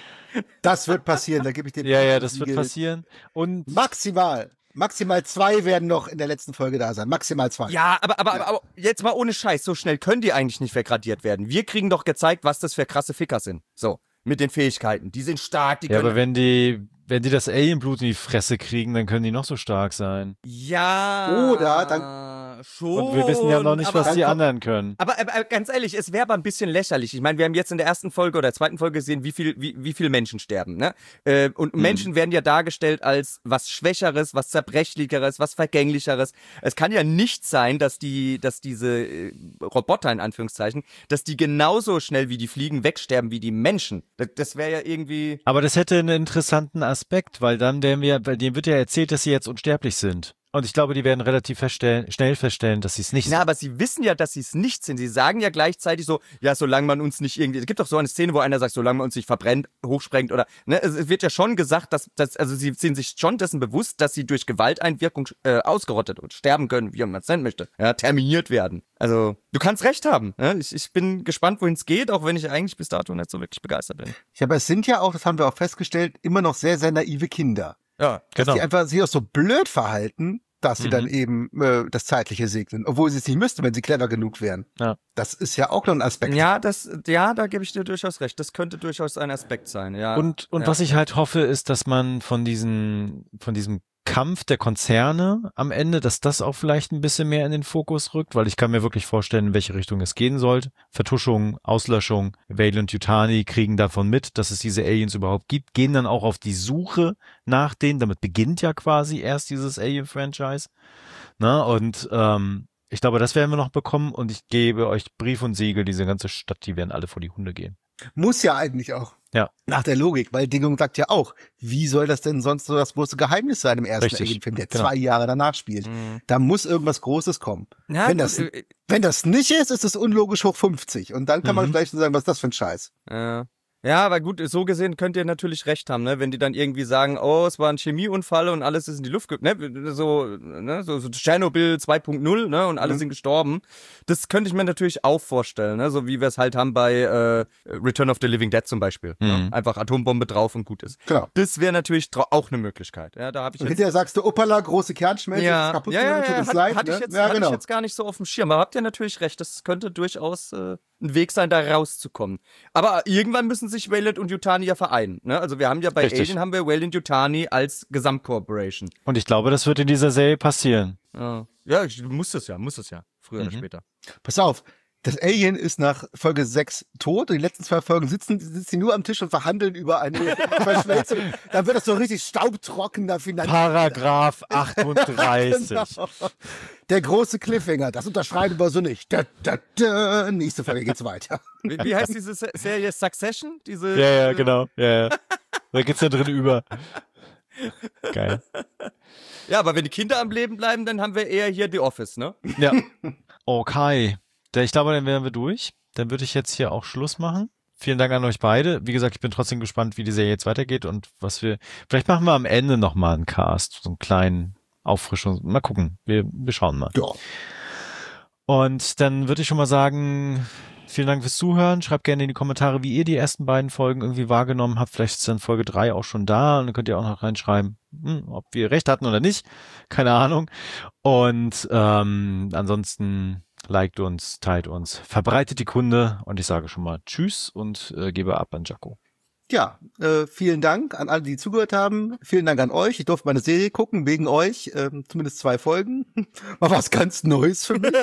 Das wird passieren, da gebe ich dir Ja, ja, das wird passieren. Und maximal. Maximal zwei werden noch in der letzten Folge da sein. Maximal zwei. Ja, aber, aber, ja. aber jetzt mal ohne Scheiß, so schnell können die eigentlich nicht vergradiert werden. Wir kriegen doch gezeigt, was das für krasse Ficker sind. So, mit den Fähigkeiten. Die sind stark, die ja, können... aber wenn die, wenn die das Alienblut in die Fresse kriegen, dann können die noch so stark sein. Ja. Oder dann... Schon, und wir wissen ja noch nicht, aber, was die anderen können. Aber, aber, aber ganz ehrlich, es wäre aber ein bisschen lächerlich. Ich meine, wir haben jetzt in der ersten Folge oder zweiten Folge gesehen, wie viel, wie, wie viele Menschen sterben, ne? Äh, und mhm. Menschen werden ja dargestellt als was Schwächeres, was Zerbrechlicheres, was Vergänglicheres. Es kann ja nicht sein, dass die, dass diese äh, Roboter in Anführungszeichen, dass die genauso schnell wie die fliegen wegsterben wie die Menschen. Das, das wäre ja irgendwie... Aber das hätte einen interessanten Aspekt, weil dann werden wir, weil denen wird ja erzählt, dass sie jetzt unsterblich sind. Und ich glaube, die werden relativ feststellen, schnell feststellen, dass sie es nicht sind. Na, aber sie wissen ja, dass sie es nicht sind. Sie sagen ja gleichzeitig so, ja, solange man uns nicht irgendwie... Es gibt doch so eine Szene, wo einer sagt, solange man uns nicht verbrennt, hochsprengt oder... Ne, es wird ja schon gesagt, dass... dass also sie sind sich schon dessen bewusst, dass sie durch Gewalteinwirkung äh, ausgerottet und sterben können, wie man es nennen möchte. Ja, terminiert werden. Also, du kannst recht haben. Ne? Ich, ich bin gespannt, wohin es geht, auch wenn ich eigentlich bis dato nicht so wirklich begeistert bin. Ja, aber es sind ja auch, das haben wir auch festgestellt, immer noch sehr, sehr naive Kinder. Ja, dass genau. die einfach sich auch so blöd verhalten, dass sie mhm. dann eben äh, das Zeitliche segnen, obwohl sie es nicht müssten, wenn sie clever genug wären. Ja. Das ist ja auch noch ein Aspekt. Ja, das, ja, da gebe ich dir durchaus recht. Das könnte durchaus ein Aspekt sein. Ja. Und und ja. was ich halt hoffe, ist, dass man von diesen von diesem Kampf der Konzerne am Ende, dass das auch vielleicht ein bisschen mehr in den Fokus rückt, weil ich kann mir wirklich vorstellen, in welche Richtung es gehen sollte. Vertuschung, Auslöschung, Vale und Yutani kriegen davon mit, dass es diese Aliens überhaupt gibt, gehen dann auch auf die Suche nach denen, damit beginnt ja quasi erst dieses Alien-Franchise. Na, und ähm, ich glaube, das werden wir noch bekommen und ich gebe euch Brief und Siegel, diese ganze Stadt, die werden alle vor die Hunde gehen. Muss ja eigentlich auch. Ja. Nach der Logik, weil Dingung sagt ja auch, wie soll das denn sonst so das große Geheimnis sein im ersten Richtig. Alien-Film, der Genau. zwei Jahre danach spielt. Mhm. Da muss irgendwas Großes kommen. Ja, wenn, das, gut, äh, wenn das nicht ist, ist es unlogisch hoch fünfzig. Und dann kann man Mhm. vielleicht sagen, was ist das für ein Scheiß? Ja. Ja, aber gut, so gesehen könnt ihr natürlich recht haben, ne? Wenn die dann irgendwie sagen, oh, es war ein Chemieunfall und alles ist in die Luft, ge ne? So, ne? So, so Tschernobyl zwei Punkt null, ne? Und alle Mhm. sind gestorben. Das könnte ich mir natürlich auch vorstellen, ne? So wie wir es halt haben bei äh, Return of the Living Dead zum Beispiel. Mhm. Ne? Einfach Atombombe drauf und gut ist. Genau. Das wäre natürlich trau- auch eine Möglichkeit. Ja, da habe ich Und jetzt hinterher sagst du, uppala, große Kernschmelze, ja, ist kaputt, ja, ja, tut ja, uns hat, leid, hatte, ne? ich jetzt, ja, hatte genau. ich jetzt gar nicht so auf dem Schirm. Aber habt ihr natürlich recht, das könnte durchaus äh, ein Weg sein, da rauszukommen. Aber irgendwann müssen sich Wayland und Yutani ja vereinen. Ne? Also wir haben ja bei Richtig. Alien haben wir Wayland Yutani als Gesamtcorporation. Und ich glaube, das wird in dieser Serie passieren. Ja, ja ich, muss es ja, muss es ja. Früher oder Mhm. später. Pass auf, das Alien ist nach Folge sechs tot und die letzten zwei Folgen sitzen, sitzen sie nur am Tisch und verhandeln über eine Verschmelzung. Dann wird das so richtig staubtrockener Finanz. Paragraph achtunddreißig. Genau. Der große Cliffhanger, das unterschreiben wir so nicht. Da, da, da. Nächste Folge geht's weiter. Wie, wie heißt diese Se- Serie Succession? Diese, Ja, ja, diese- genau. Ja, ja. Da geht's ja drin über. Geil. Ja, aber wenn die Kinder am Leben bleiben, dann haben wir eher hier The Office, ne? Ja. Okay. Da- Ich glaube, dann wären wir durch. Dann würde ich jetzt hier auch Schluss machen. Vielen Dank an euch beide. Wie gesagt, ich bin trotzdem gespannt, wie die Serie jetzt weitergeht und was wir, vielleicht machen wir am Ende nochmal einen Cast, so einen kleinen Auffrischung. Mal gucken. Wir, wir schauen mal. Ja. Und dann würde ich schon mal sagen, vielen Dank fürs Zuhören. Schreibt gerne in die Kommentare, wie ihr die ersten beiden Folgen irgendwie wahrgenommen habt. Vielleicht ist dann Folge drei auch schon da und dann könnt ihr auch noch reinschreiben, hm, ob wir recht hatten oder nicht. Keine Ahnung. Und ähm, ansonsten liked uns, teilt uns, verbreitet die Kunde und ich sage schon mal Tschüss und äh, gebe ab an Jaco. Ja, äh, vielen Dank an alle, die zugehört haben. Vielen Dank an euch. Ich durfte meine Serie gucken, wegen euch. Ähm, zumindest zwei Folgen. War was ganz Neues für mich.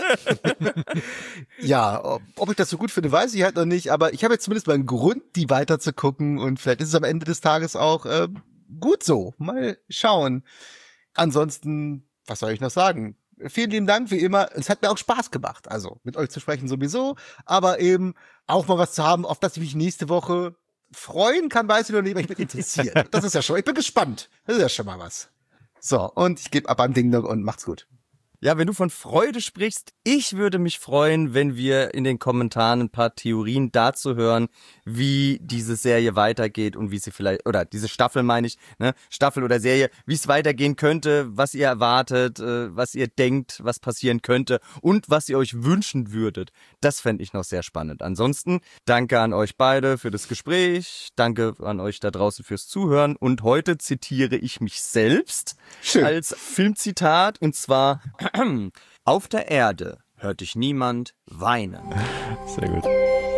Ja, ob, ob ich das so gut finde, weiß ich halt noch nicht. Aber ich habe jetzt zumindest mal einen Grund, die weiter zu gucken. Und vielleicht ist es am Ende des Tages auch äh, gut so. Mal schauen. Ansonsten, was soll ich noch sagen? Vielen lieben Dank, wie immer. Es hat mir auch Spaß gemacht. Also, mit euch zu sprechen sowieso. Aber eben auch mal was zu haben, auf das ich mich nächste Woche freuen kann, weiß ich noch nicht, aber ich bin interessiert. Das ist ja schon, ich bin gespannt. Das ist ja schon mal was. So, und ich gebe ab an Ding Dong und macht's gut. Ja, wenn du von Freude sprichst, ich würde mich freuen, wenn wir in den Kommentaren ein paar Theorien dazu hören, wie diese Serie weitergeht und wie sie vielleicht, oder diese Staffel meine ich, ne, Staffel oder Serie, wie es weitergehen könnte, was ihr erwartet, äh, was ihr denkt, was passieren könnte und was ihr euch wünschen würdet. Das fände ich noch sehr spannend. Ansonsten, danke an euch beide für das Gespräch, danke an euch da draußen fürs Zuhören und heute zitiere ich mich selbst Schön. als Filmzitat und zwar auf der Erde hört dich niemand weinen. Sehr gut.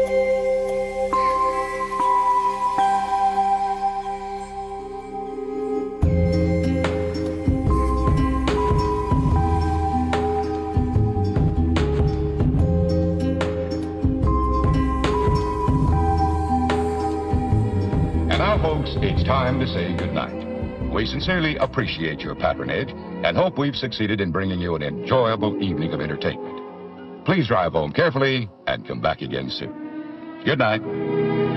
And now, folks, it's time to say goodnight. We sincerely appreciate your patronage and hope we've succeeded in bringing you an enjoyable evening of entertainment. Please drive home carefully and come back again soon. Good night.